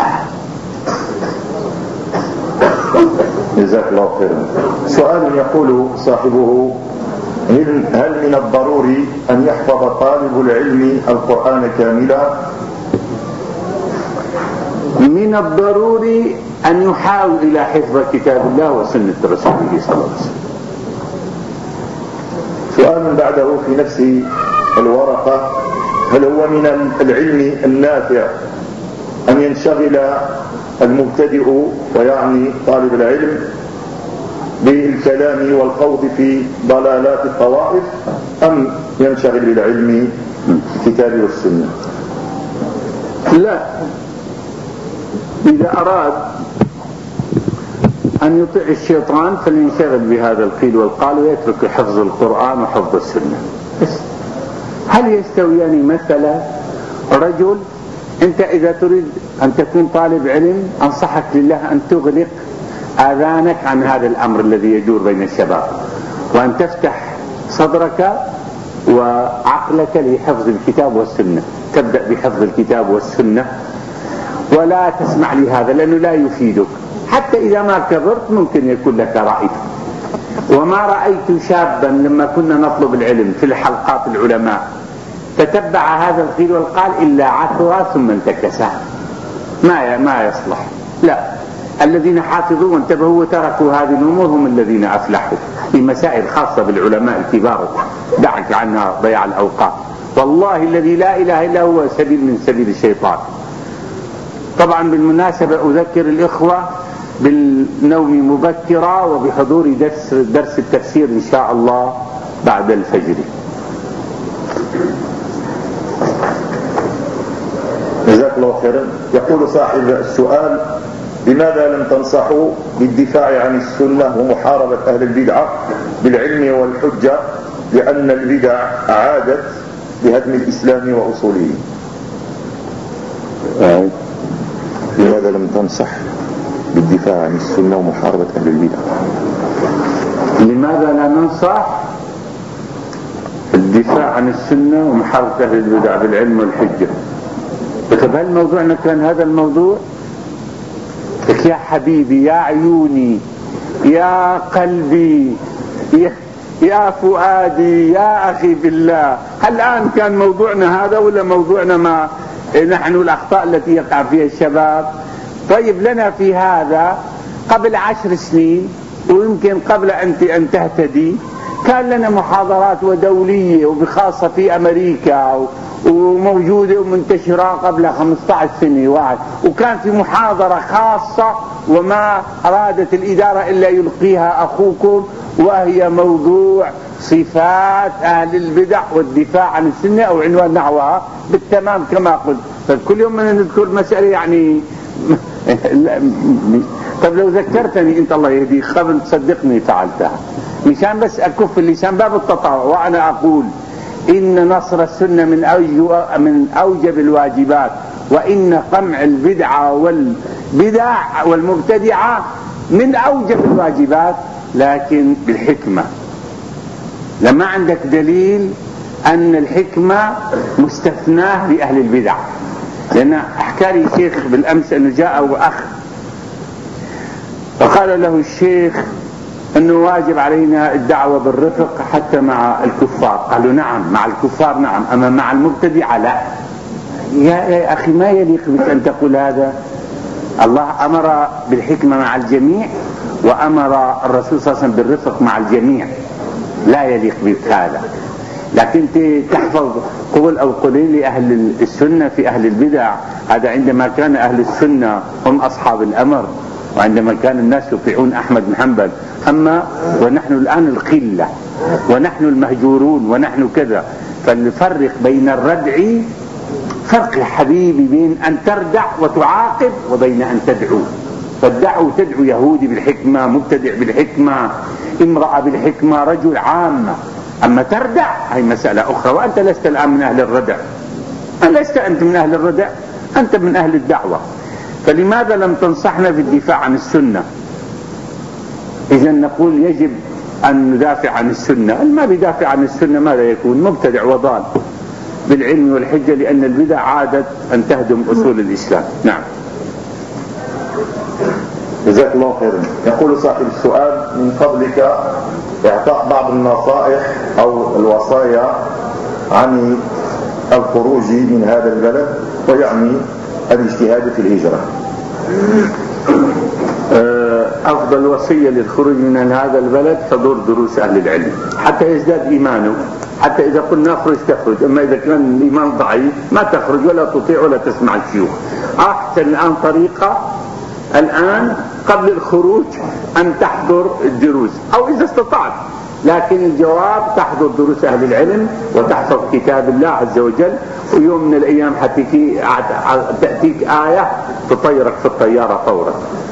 جزاك الله خيرا. سؤال يقول صاحبه: هل من الضروري أن يحفظ طالب العلم القرآن كاملا؟ من الضروري أن يحاول إلى حفظ كتاب الله وسنة رسوله صلى الله عليه وسلم. سؤال بعده في نفس الورقة: هل هو من العلم النافع أن ينشغل المبتدئ ويعني طالب العلم بالكلام والخوض في ضلالات الطوائف، أم ينشغل بالعلم الكتاب والسنة؟ لا، إذا أراد أن يطيع الشيطان فلينشغل بهذا القيل والقال ويترك حفظ القرآن وحفظ السنة. هل يستويان؟ مثلا رجل، أنت إذا تريد أن تكون طالب علم أنصحك لله أن تغلق آذانك عن هذا الأمر الذي يدور بين الشباب، وأن تفتح صدرك وعقلك لحفظ الكتاب والسنة. تبدأ بحفظ الكتاب والسنة ولا تسمع لهذا لأنه لا يفيدك. حتى إذا ما كبرت ممكن يكون لك رأي. وما رأيت شابا لما كنا نطلب العلم في الحلقات العلماء تتبع هذا القيل والقال إلا عثر ثم انتكسا. ما ما يصلح. لا، الذين حافظوا وانتبهوا وتركوا هذه الأمور هم الذين أفلحوا في مسائل خاصة بالعلماء الكبار. دعك عنها ضياع الأوقات. والله الذي لا إله إلا هو سبيل من سبيل الشيطان. طبعا بالمناسبة أذكر الإخوة بالنوم مبكرا وبحضور درس, درس التفسير إن شاء الله بعد الفجر. جزاك الله خيرا. يقول صاحب السؤال: لماذا لم تنصحوا بالدفاع عن السنة ومحاربة أهل البدعة بالعلم والحجة، لأن البدع عادت بهدم الإسلام وأصوله؟ آه. لماذا لم تنصح بالدفاع عن السنة ومحاربة أهل البدع؟ لماذا لا ننصح الدفاع عن السنة ومحاربة أهل البدع بالعلم والحجة؟ طب هل موضوعنا كان هذا الموضوع؟ لك يا حبيبي، يا عيوني، يا قلبي، يا, يا فؤادي، يا أخي بالله، هل الآن كان موضوعنا هذا ولا موضوعنا ما نحن الأخطاء التي يقع فيها الشباب؟ طيب لنا في هذا قبل عشر سنين ويمكن قبل أن تهتدي كان لنا محاضرات ودولية وبخاصة في أمريكا وموجودة ومنتشرة قبل خمسة عشر سنة واحد، وكان في محاضرة خاصة وما أرادت الإدارة إلا يلقيها أخوكم، وهي موضوع صفات أهل البدع والدفاع عن السنة أو عنوان نحوها بالتمام كما قلت. فكل يوم من نذكر مسألة يعني طب لو ذكرتني أنت الله يهديك قبل تصدقني فعلتها مشان بس أكف اللسان باب التطاوع. وأنا أقول إن نصر السنة من أوجب, من أوجب الواجبات، وإن قمع البدعة والبدع والمبتدعة من أوجب الواجبات، لكن بالحكمة. لما عندك دليل أن الحكمة مستثناه لأهل البدع. لأن أحكى لي شيخ بالأمس أنه جاء أخ فقال له الشيخ أنه واجب علينا الدعوة بالرفق حتى مع الكفار. قالوا نعم مع الكفار نعم، أما مع المبتدعة لا. يا أخي ما يليق بك أن تقول هذا. الله أمر بالحكمة مع الجميع وأمر الرسول صلى الله عليه وسلم بالرفق مع الجميع، لا يليق بك هذا. لكن تحفظ قول أو قولين لأهل السنة في أهل البدع، هذا عندما كان أهل السنة هم أصحاب الأمر وعندما كان الناس يطيعون أحمد بن حنبل. أما ونحن الآن القلة ونحن المهجورون ونحن كذا. فالفرق بين الردع فرق يا حبيبي بين أن تردع وتعاقب وبين أن تدعو. فالدعو تدعو يهودي بالحكمة، مبتدع بالحكمة، امرأة بالحكمة، رجل عامة. أما تردع هي مسألة أخرى، وأنت لست الآن من أهل الردع، لست أنت من أهل الردع، أنت من أهل الدعوة. فلماذا لم تنصحنا في الدفاع عن السنة؟ إذا نقول يجب أن ندافع عن السنة. ما بيدافع عن السنة ماذا يكون؟ مبتدع وضال. بالعلم والحجة، لأن البدع عادت أن تهدم أصول الإسلام. نعم. جزاك الله خيرا. يقول صاحب السؤال: من فضلك إعطاء بعض النصائح أو الوصايا عن الخروج من هذا البلد، ويعني الاجتهاد في الهجرة. أفضل وصية للخروج من هذا البلد حضور دروس أهل العلم حتى يزداد إيمانه. حتى إذا قلنا اخرج تخرج، أما إذا كان الإيمان ضعيف ما تخرج ولا تطيع ولا تسمع الشيوخ. أحسن الآن طريقة الآن قبل الخروج أن تحضر الدروس، أو إذا استطعت، لكن الجواب تحضر دروس أهل العلم وتحفظ كتاب الله عز وجل، ويوم من الأيام حتيجي تأتيك آية تطيرك في الطيارة فورا.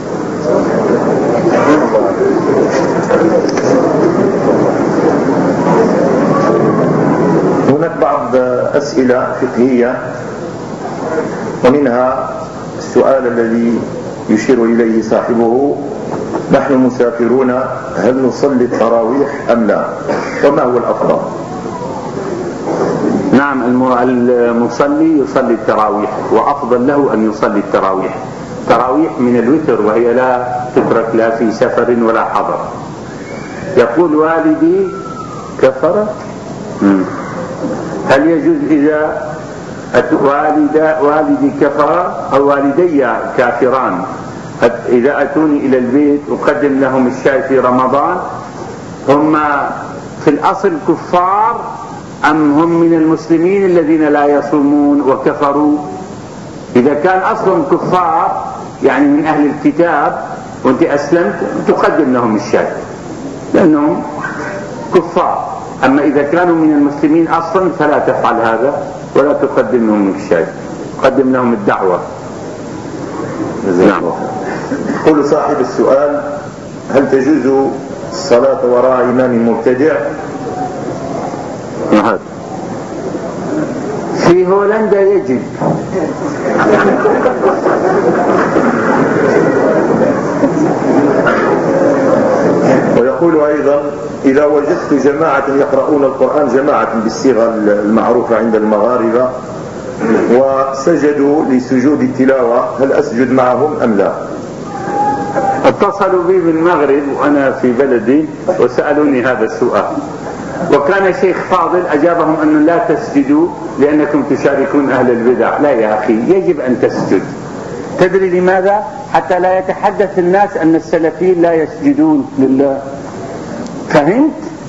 هناك بعض أسئلة فقهية، ومنها السؤال الذي يشير إليه صاحبه: نحن مسافرون، هل نصلي التراويح أم لا؟ وما هو الأفضل؟ نعم، المصلي يصلي التراويح، وأفضل له أن يصلي التراويح. تراويح من الوتر، وهي لا تترك لا في سفر ولا حضر. يقول والدي كفر، هل يجوز إذا والد والدي كفر أو والدي كافران إذا أتوني إلى البيت أقدم لهم الشاي في رمضان، هم في الأصل كفار أم هم من المسلمين الذين لا يصومون وكفروا؟ إذا كان أصلهم كفار يعني من أهل الكتاب وأنت أسلمت تقدم لهم الشاي لأنهم كفار. أما إذا كانوا من المسلمين أصلا فلا تفعل هذا ولا تقدم لهم الشاي، تقدم لهم الدعوة. نعم. يقول صاحب السؤال: هل تجوز الصلاة وراء إمام مبتدع؟ نعم. في هولندا يجب. ويقول أيضا: إذا وجدت جماعة يقرؤون القرآن، جماعة بالصيغة المعروفة عند المغاربة، وسجدوا لسجود التلاوة، هل أسجد معهم أم لا؟ اتصلوا بي بالمغرب وأنا في بلدي وسألوني هذا السؤال، وكان شيخ فاضل أجابهم أنه لا تسجدوا لأنكم تشاركون أهل البدع. لا يا أخي، يجب أن تسجد. تدري لماذا؟ حتى لا يتحدث الناس أن السلفيين لا يسجدون لله. فهمت؟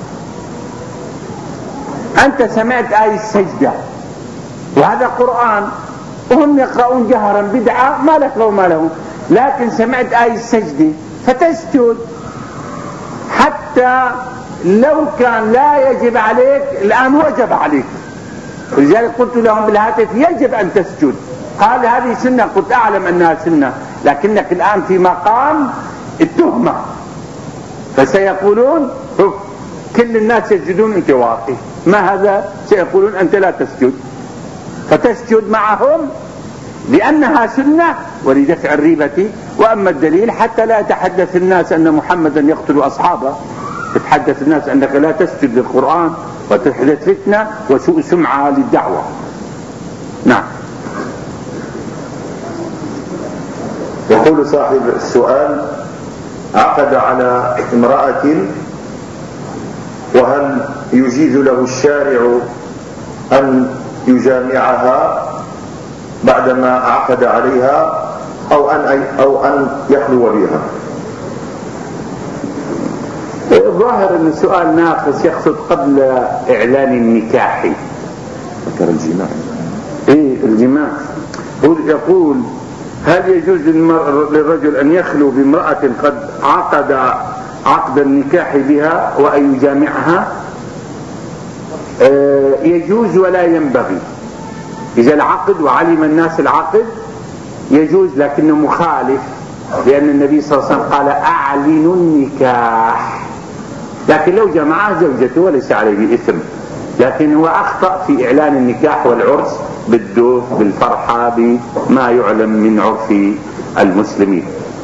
أنت سمعت آية السجدة وهذا قرآن، وهم يقرؤون جهرا بدعة، ما لك لو ما لهم، لكن سمعت آية السجدة فتسجد. حتى لو كان لا يجب عليك الآن وجب عليك، ولذلك قلت لهم بالهاتف يجب أن تسجد. قال هذه سنة، قلت أعلم أنها سنة، لكنك الآن في مقام التهمة، فسيقولون كل الناس يسجدون أنت واقف، ما هذا؟ سيقولون أنت لا تسجد، فتسجد معهم لأنها سنة ولدفع الريبة. وأما الدليل حتى لا يتحدث الناس أن محمدا يقتل أصحابه، تتحدث الناس أنك لا تسجد للقرآن وتحدث فتنة وسوء سمعة للدعوة. نعم. يقول صاحب السؤال: عقد على امرأة، وهل يجيز له الشارع أن يجامعها بعدما عقد عليها أو أن أو أن يخلو بها؟ الظاهر أن السؤال ناقص، يقصد قبل إعلان النكاح. ذكر الجماع. إيه الجماع. هو يقول: هل يجوز للرجل أن يخلو بامرأة قد عقد عقد النكاح بها وأن يجامعها؟ آه يجوز ولا ينبغي. إذا العقد وعلم الناس العقد يجوز، لكنه مخالف، لأن النبي صلى الله عليه وسلم قال: أعلنوا النكاح. لكن لو جمعها زوجته وليس عليه إثم، لكن هو أخطأ في إعلان النكاح والعرس بالدوف بالفرحة بما يعلم من عرف المسلمين.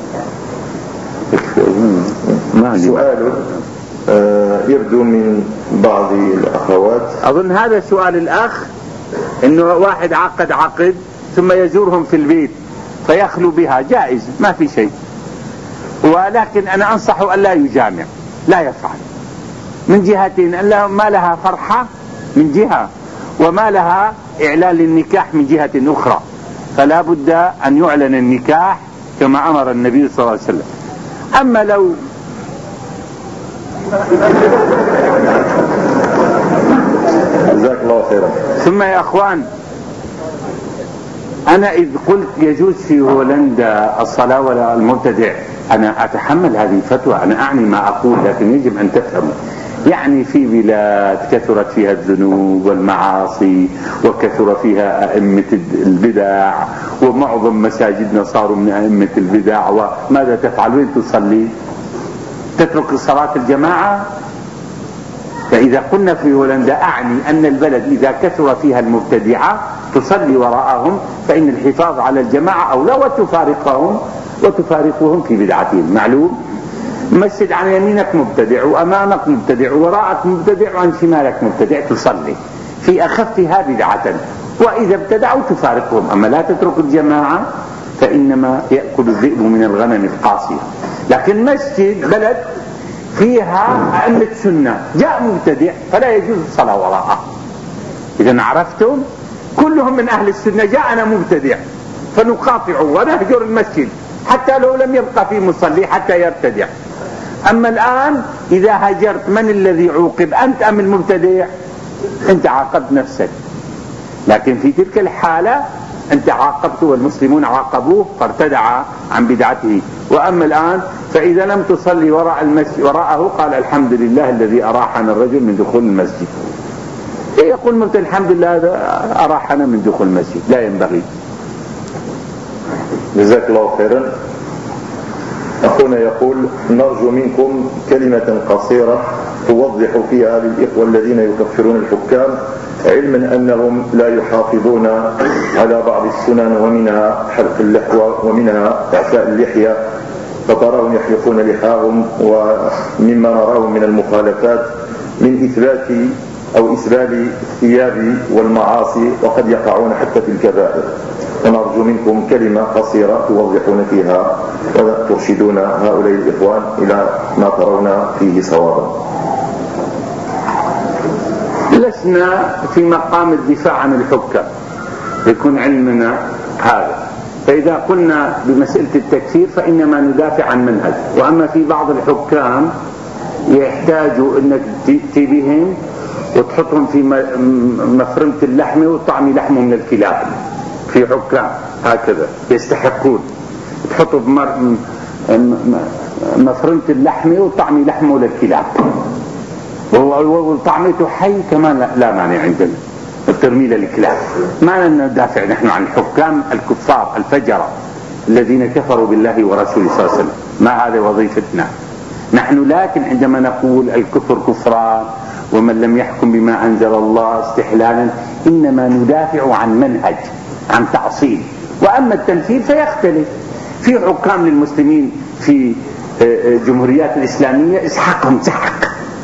سؤال يبدو من بعض الأخوات، أظن هذا سؤال الأخ انه واحد عقد عقد ثم يزورهم في البيت فيخلو بها، جائز ما في شيء، ولكن انا انصحه ان لا يجامع، لا يفعل من جهتين، أن ما لها فرحة من جهة وما لها اعلان النكاح من جهة اخرى، فلا بد ان يعلن النكاح كما امر النبي صلى الله عليه وسلم. اما لو جزاك الله خيرا. ثم يا اخوان، انا اذ قلت يجوز في هولندا الصلاة ولا المبتدع، انا اتحمل هذه الفتوى، انا اعني ما اقول، لكن يجب ان تفهموا. يعني في بلاد كثرت فيها الذنوب والمعاصي وكثر فيها ائمة البدع، ومعظم مساجدنا صاروا من ائمة البدع، وماذا تفعل؟ وين تصلي؟ تترك صلاة الجماعة؟ فإذا قلنا في هولندا أعني أن البلد إذا كثر فيها المبتدعة تصلي وراءهم، فإن الحفاظ على الجماعة أولى، وتفارقهم وتفارقهم في بدعتهم. معلوم؟ مسجد عن يمينك مبتدع وأمامك مبتدع وراءك مبتدع وعن شمالك مبتدع، تصلي في أخفها بدعة، وإذا ابتدعوا تفارقهم. أما لا تترك الجماعة فإنما يأكل الذئب من الغنم القاسية. لكن مسجد بلد فيها أئمة سنة جاء مبتدع فلا يجوز الصلاة وراءه. إذا عرفتم؟ كلهم من أهل السنة، جاءنا مبتدع فنقاطعه ونهجر المسجد حتى لو لم يبقى فيه مصلي حتى يبتدع. أما الآن إذا هجرت، من الذي عوقب؟ أنت أم المبتدع؟ أنت عاقبت نفسك. لكن في تلك الحالة أنت عاقبته والمسلمون عاقبوه فارتدع عن بدعته. وأما الآن فإذا لم تصلي وراء المسجد وراءه قال الحمد لله الذي أراحنا الرجل من دخول المسجد. يقول مثل الحمد لله أراحنا من دخول المسجد، لا ينبغي. جزاك الله خيرا. أخونا يقول نرجو منكم كلمة قصيرة توضح فيها للإخوة الذين يكفرون الحكام، علما أنهم لا يحافظون على بعض السنن، ومنها حلق اللحوة ومنها إعفاء اللحية، فتراهم يحلقون لحاهم، ومما نراه من المخالفات من إثبات أو إسبال الثياب والمعاصي، وقد يقعون حتى في الكبائر. ونرجو منكم كلمة قصيرة توضحون فيها وترشدون هؤلاء الإخوان إلى ما ترون فيه صوابا. لسنا في مقام الدفاع عن الحكام، يكون علمنا هذا. فإذا قلنا بمسألة التكفير فإنما ندافع عن منهج. وأما في بعض الحكام يحتاجوا أنك تأتي بهم وتحطهم في مفرمة اللحم وطعم لحمه من الكلاب. في حكام هكذا يستحقون، تحطوا مفرمة اللحم وطعم لحمه للكلاب، وطعمته حي كمان لا مانع عندنا، الترمي للكلاب. ما ندافع نحن عن الحكام الكفار الفجرة الذين كفروا بالله ورسوله صلى الله عليه وسلم، ما هذا وظيفتنا نحن. لكن عندما نقول الكفر كفران ومن لم يحكم بما أنزل الله استحلالا، إنما ندافع عن منهج، عن تعصيل. وأما التمثيل فيختلف. في حكام للمسلمين في جمهوريات الإسلامية اسحقهم سحق،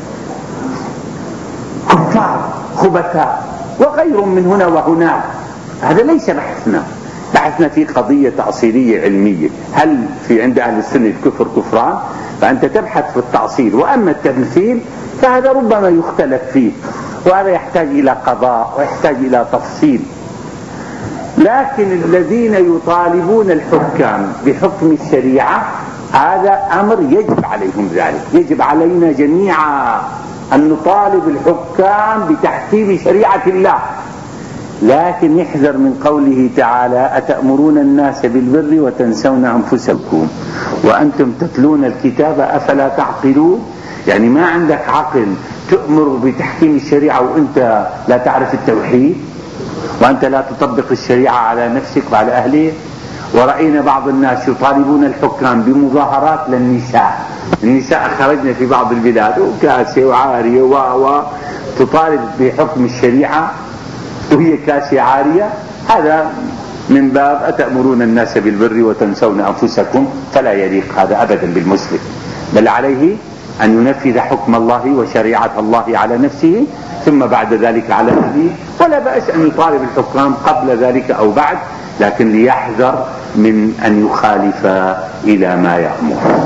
كفار خبثاء وغير من هنا وهناك. هذا ليس بحثنا، بحثنا في قضية تعصيلية علمية. هل في عند أهل السنة الكفر كفران؟ فأنت تبحث في التعصيل. وأما التمثيل فهذا ربما يختلف فيه، وهذا يحتاج إلى قضاء ويحتاج إلى تفصيل. لكن الذين يطالبون الحكام بحكم الشريعة هذا أمر يجب عليهم ذلك. يجب علينا جميعا أن نطالب الحكام بتحكيم شريعة الله. لكن يحذر من قوله تعالى أتأمرون الناس بالبر وتنسون أنفسكم وأنتم تتلون الكتاب أفلا تعقلون. يعني ما عندك عقل تأمر بتحكيم الشريعة وأنت لا تعرف التوحيد، وأنت لا تطبق الشريعة على نفسك وعلى أهلك. ورأينا بعض الناس يطالبون الحكام بمظاهرات للنساء. النساء خرجنا في بعض البلاد وكاسية وعارية و تطالب بحكم الشريعة وهي كاسية عارية. هذا من باب أتأمرون الناس بالبر وتنسون أنفسكم، فلا يليق هذا أبدا بالمسلم، بل عليه أن ينفذ حكم الله وشريعة الله على نفسه ثم بعد ذلك على أهله، ولا بأس أن يطالب الحكام قبل ذلك أو بعد، لكن ليحذر من أن يخالف إلى ما يأمر.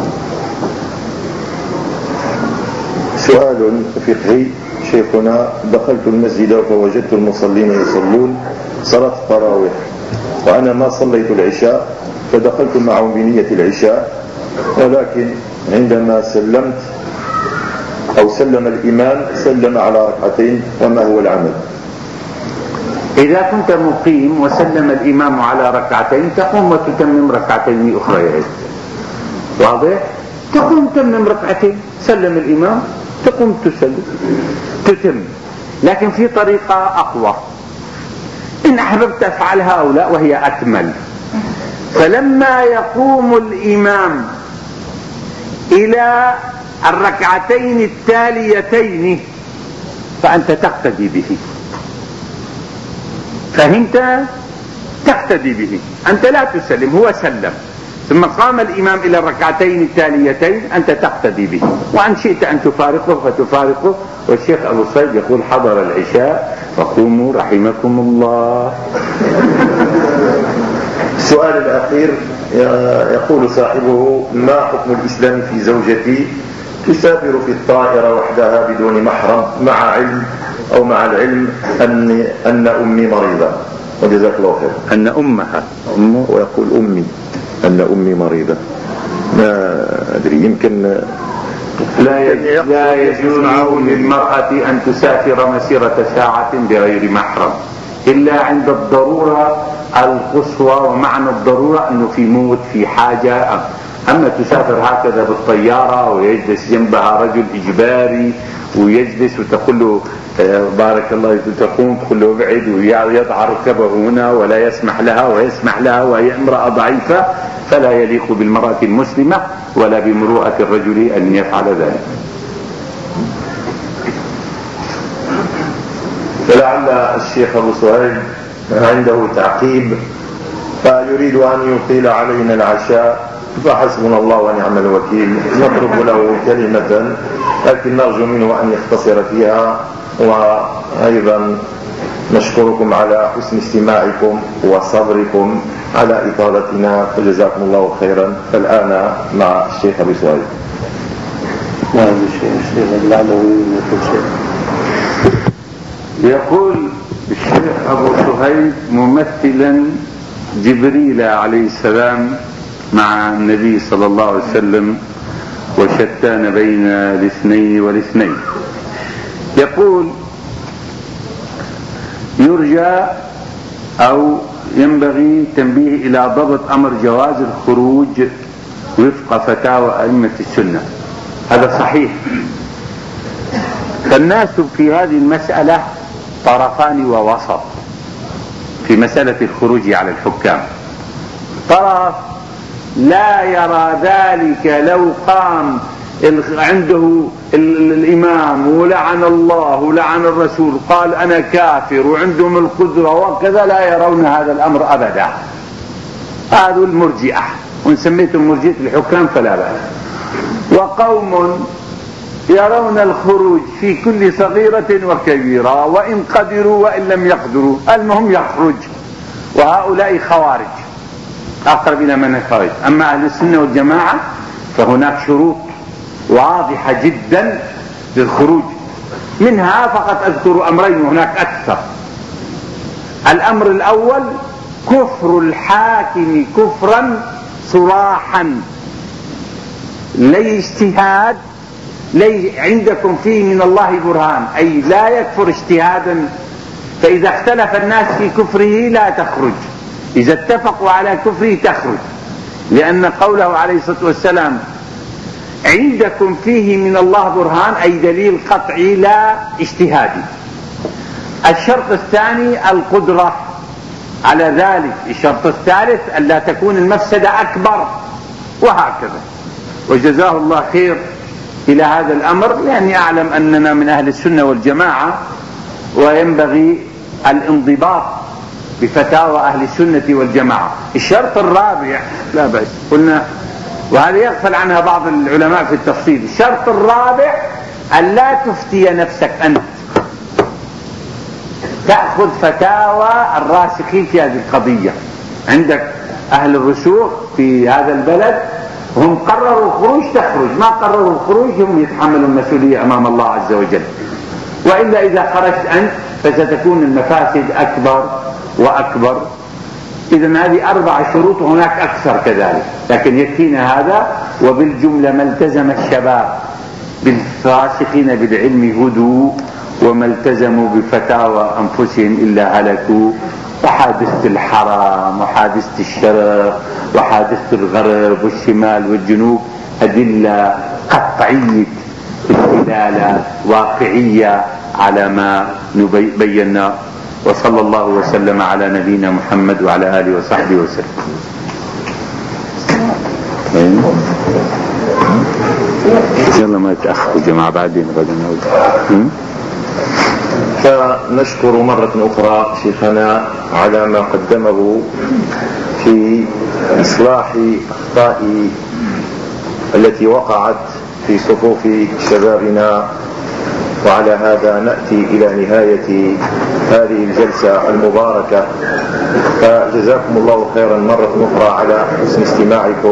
سؤال فقهي. شيخنا، دخلت المسجد فوجدت المصلين يصلون صلاة التراويح وأنا ما صليت العشاء، فدخلت معهم بنية العشاء، ولكن عندما سلمت أو سلم الإمام سلم على ركعتين، وما هو العمل؟ إذا كنت مقيم وسلم الإمام على ركعتين تقوم وتتمم ركعتين أخريين. واضح؟ تقوم تتمم ركعتين، سلم الإمام تقوم تسلم تتم. لكن في طريقة أقوى إن أحببت أفعل هؤلاء وهي أكمل. فلما يقوم الإمام إلى الركعتين التاليتين فأنت تقتدي به. فهمت؟ تقتدي به، أنت لا تسلم، هو سلم ثم قام الإمام إلى الركعتين التاليتين، أنت تقتدي به، وأن شئت أن تفارقه فتفارقه. والشيخ أبو صيد يقول حضر العشاء فقوموا رحمكم الله. السؤال الأخير يقول صاحبه: ما حكم الإسلام في زوجتي تسافر في الطائرة وحدها بدون محرم مع علم أو مع العلم أن أن أمي مريضة؟ وجزاك الله خير. أن أمها أمه ويقول أمي أن أمي مريضة. ما أدري، يمكن لا لا يجوز للمرأة أن تسافر مسيرة ساعة بغير محرم إلا عند الضرورة القصوى، ومعنى الضرورة أنه في موت في حاجة. أما تسافر هكذا بالطيارة ويجلس جنبها رجل إجباري ويجلس وتقول له بارك الله، تقوم تقول له ابعد، ويضع ركبه هنا ولا يسمح لها ويسمح لها وهي امرأة ضعيفة، فلا يليق بالمرأة المسلمة ولا بمروءة الرجل أن يفعل ذلك. فلعل الشيخ أبو سهيل عنده تعقيب، فيريد أن يطيل علينا العشاء، فحسبنا الله ونعم الوكيل. نطلب له كلمة لكن نرجو منه أن يختصر فيها. وأيضا نشكركم على حسن استماعكم وصبركم على إطالتنا، فجزاكم الله خيرا. فالآن مع الشيخ أبو سهيل. يقول الشيخ أبو سهيل ممثلا جبريل عليه السلام مع النبي صلى الله عليه وسلم وشتان بين الاثنين والاثنين. يقول: يرجى أو ينبغي تنبيه إلى ضبط أمر جواز الخروج وفق فتاوى أئمة السنة. هذا صحيح. فالناس في هذه المسألة طرفان ووسط في مسألة الخروج على الحكام. طرف لا يرى ذلك، لو قام عنده الإمام ولعن الله ولعن الرسول قال أنا كافر وعندهم القدرة وكذا، لا يرون هذا الأمر أبدا. هذا المرجئة، وإن سميتم مرجئة الحكام فلا بأس. وقوم يرون الخروج في كل صغيرة وكبيرة وإن قدروا وإن لم يقدروا، المهم يخرج، وهؤلاء خوارج أقرب إلى من الخوارج. أما أهل السنة والجماعة فهناك شروط واضحة جدا للخروج، منها فقط أذكر أمرين وهناك أكثر. الأمر الأول كفر الحاكم كفرا صراحا، لا اجتهاد، لي عندكم فيه من الله برهان، أي لا يكفر اجتهادا. فإذا اختلف الناس في كفره لا تخرج، إذا اتفقوا على كفره تخرج، لأن قوله عليه الصلاة والسلام عندكم فيه من الله برهان أي دليل قطعي لا اجتهادي. الشرط الثاني القدرة على ذلك. الشرط الثالث ألا تكون المفسدة أكبر، وهكذا. وجزاه الله خير إلى هذا الأمر، لأني أعلم أننا من أهل السنة والجماعة، وينبغي الانضباط بفتاوى أهل السنة والجماعة. الشرط الرابع لا بأس قلنا، وهذا يغفل عنها بعض العلماء في التفصيل. الشرط الرابع أن لا تفتي نفسك أنت، تأخذ فتاوى الراسخين في هذه القضية. عندك أهل الرسوخ في هذا البلد هم قرروا الخروج تخرج، ما قرروا الخروج هم يتحملوا المسؤولية أمام الله عز وجل. وإلا إذا خرجت أنت فستكون المفاسد أكبر وأكبر. إذن هذه أربع شروط وهناك أكثر كذلك، لكن يكفينا هذا. وبالجملة ما التزم الشباب بالراسخين بالعلم هدوا، وما التزموا بفتاوى أنفسهم إلا هلكوا. وحادثة الحرام وحادثة الشرق وحادثة الغرب والشمال والجنوب أدلة قطعية الدلالة واقعية على ما بينا. وصلى الله وسلم على نبينا محمد وعلى آله وصحبه وسلم. يلا ما يتأخروا جماعة بعدين غدا نعود. فنشكر مرة أخرى شيخنا على ما قدمه في إصلاح أخطاء التي وقعت في صفوف شبابنا. وعلى هذا نأتي إلى نهاية هذه الجلسة المباركة، فجزاكم الله خيرا مرة أخرى على حسن استماعكم.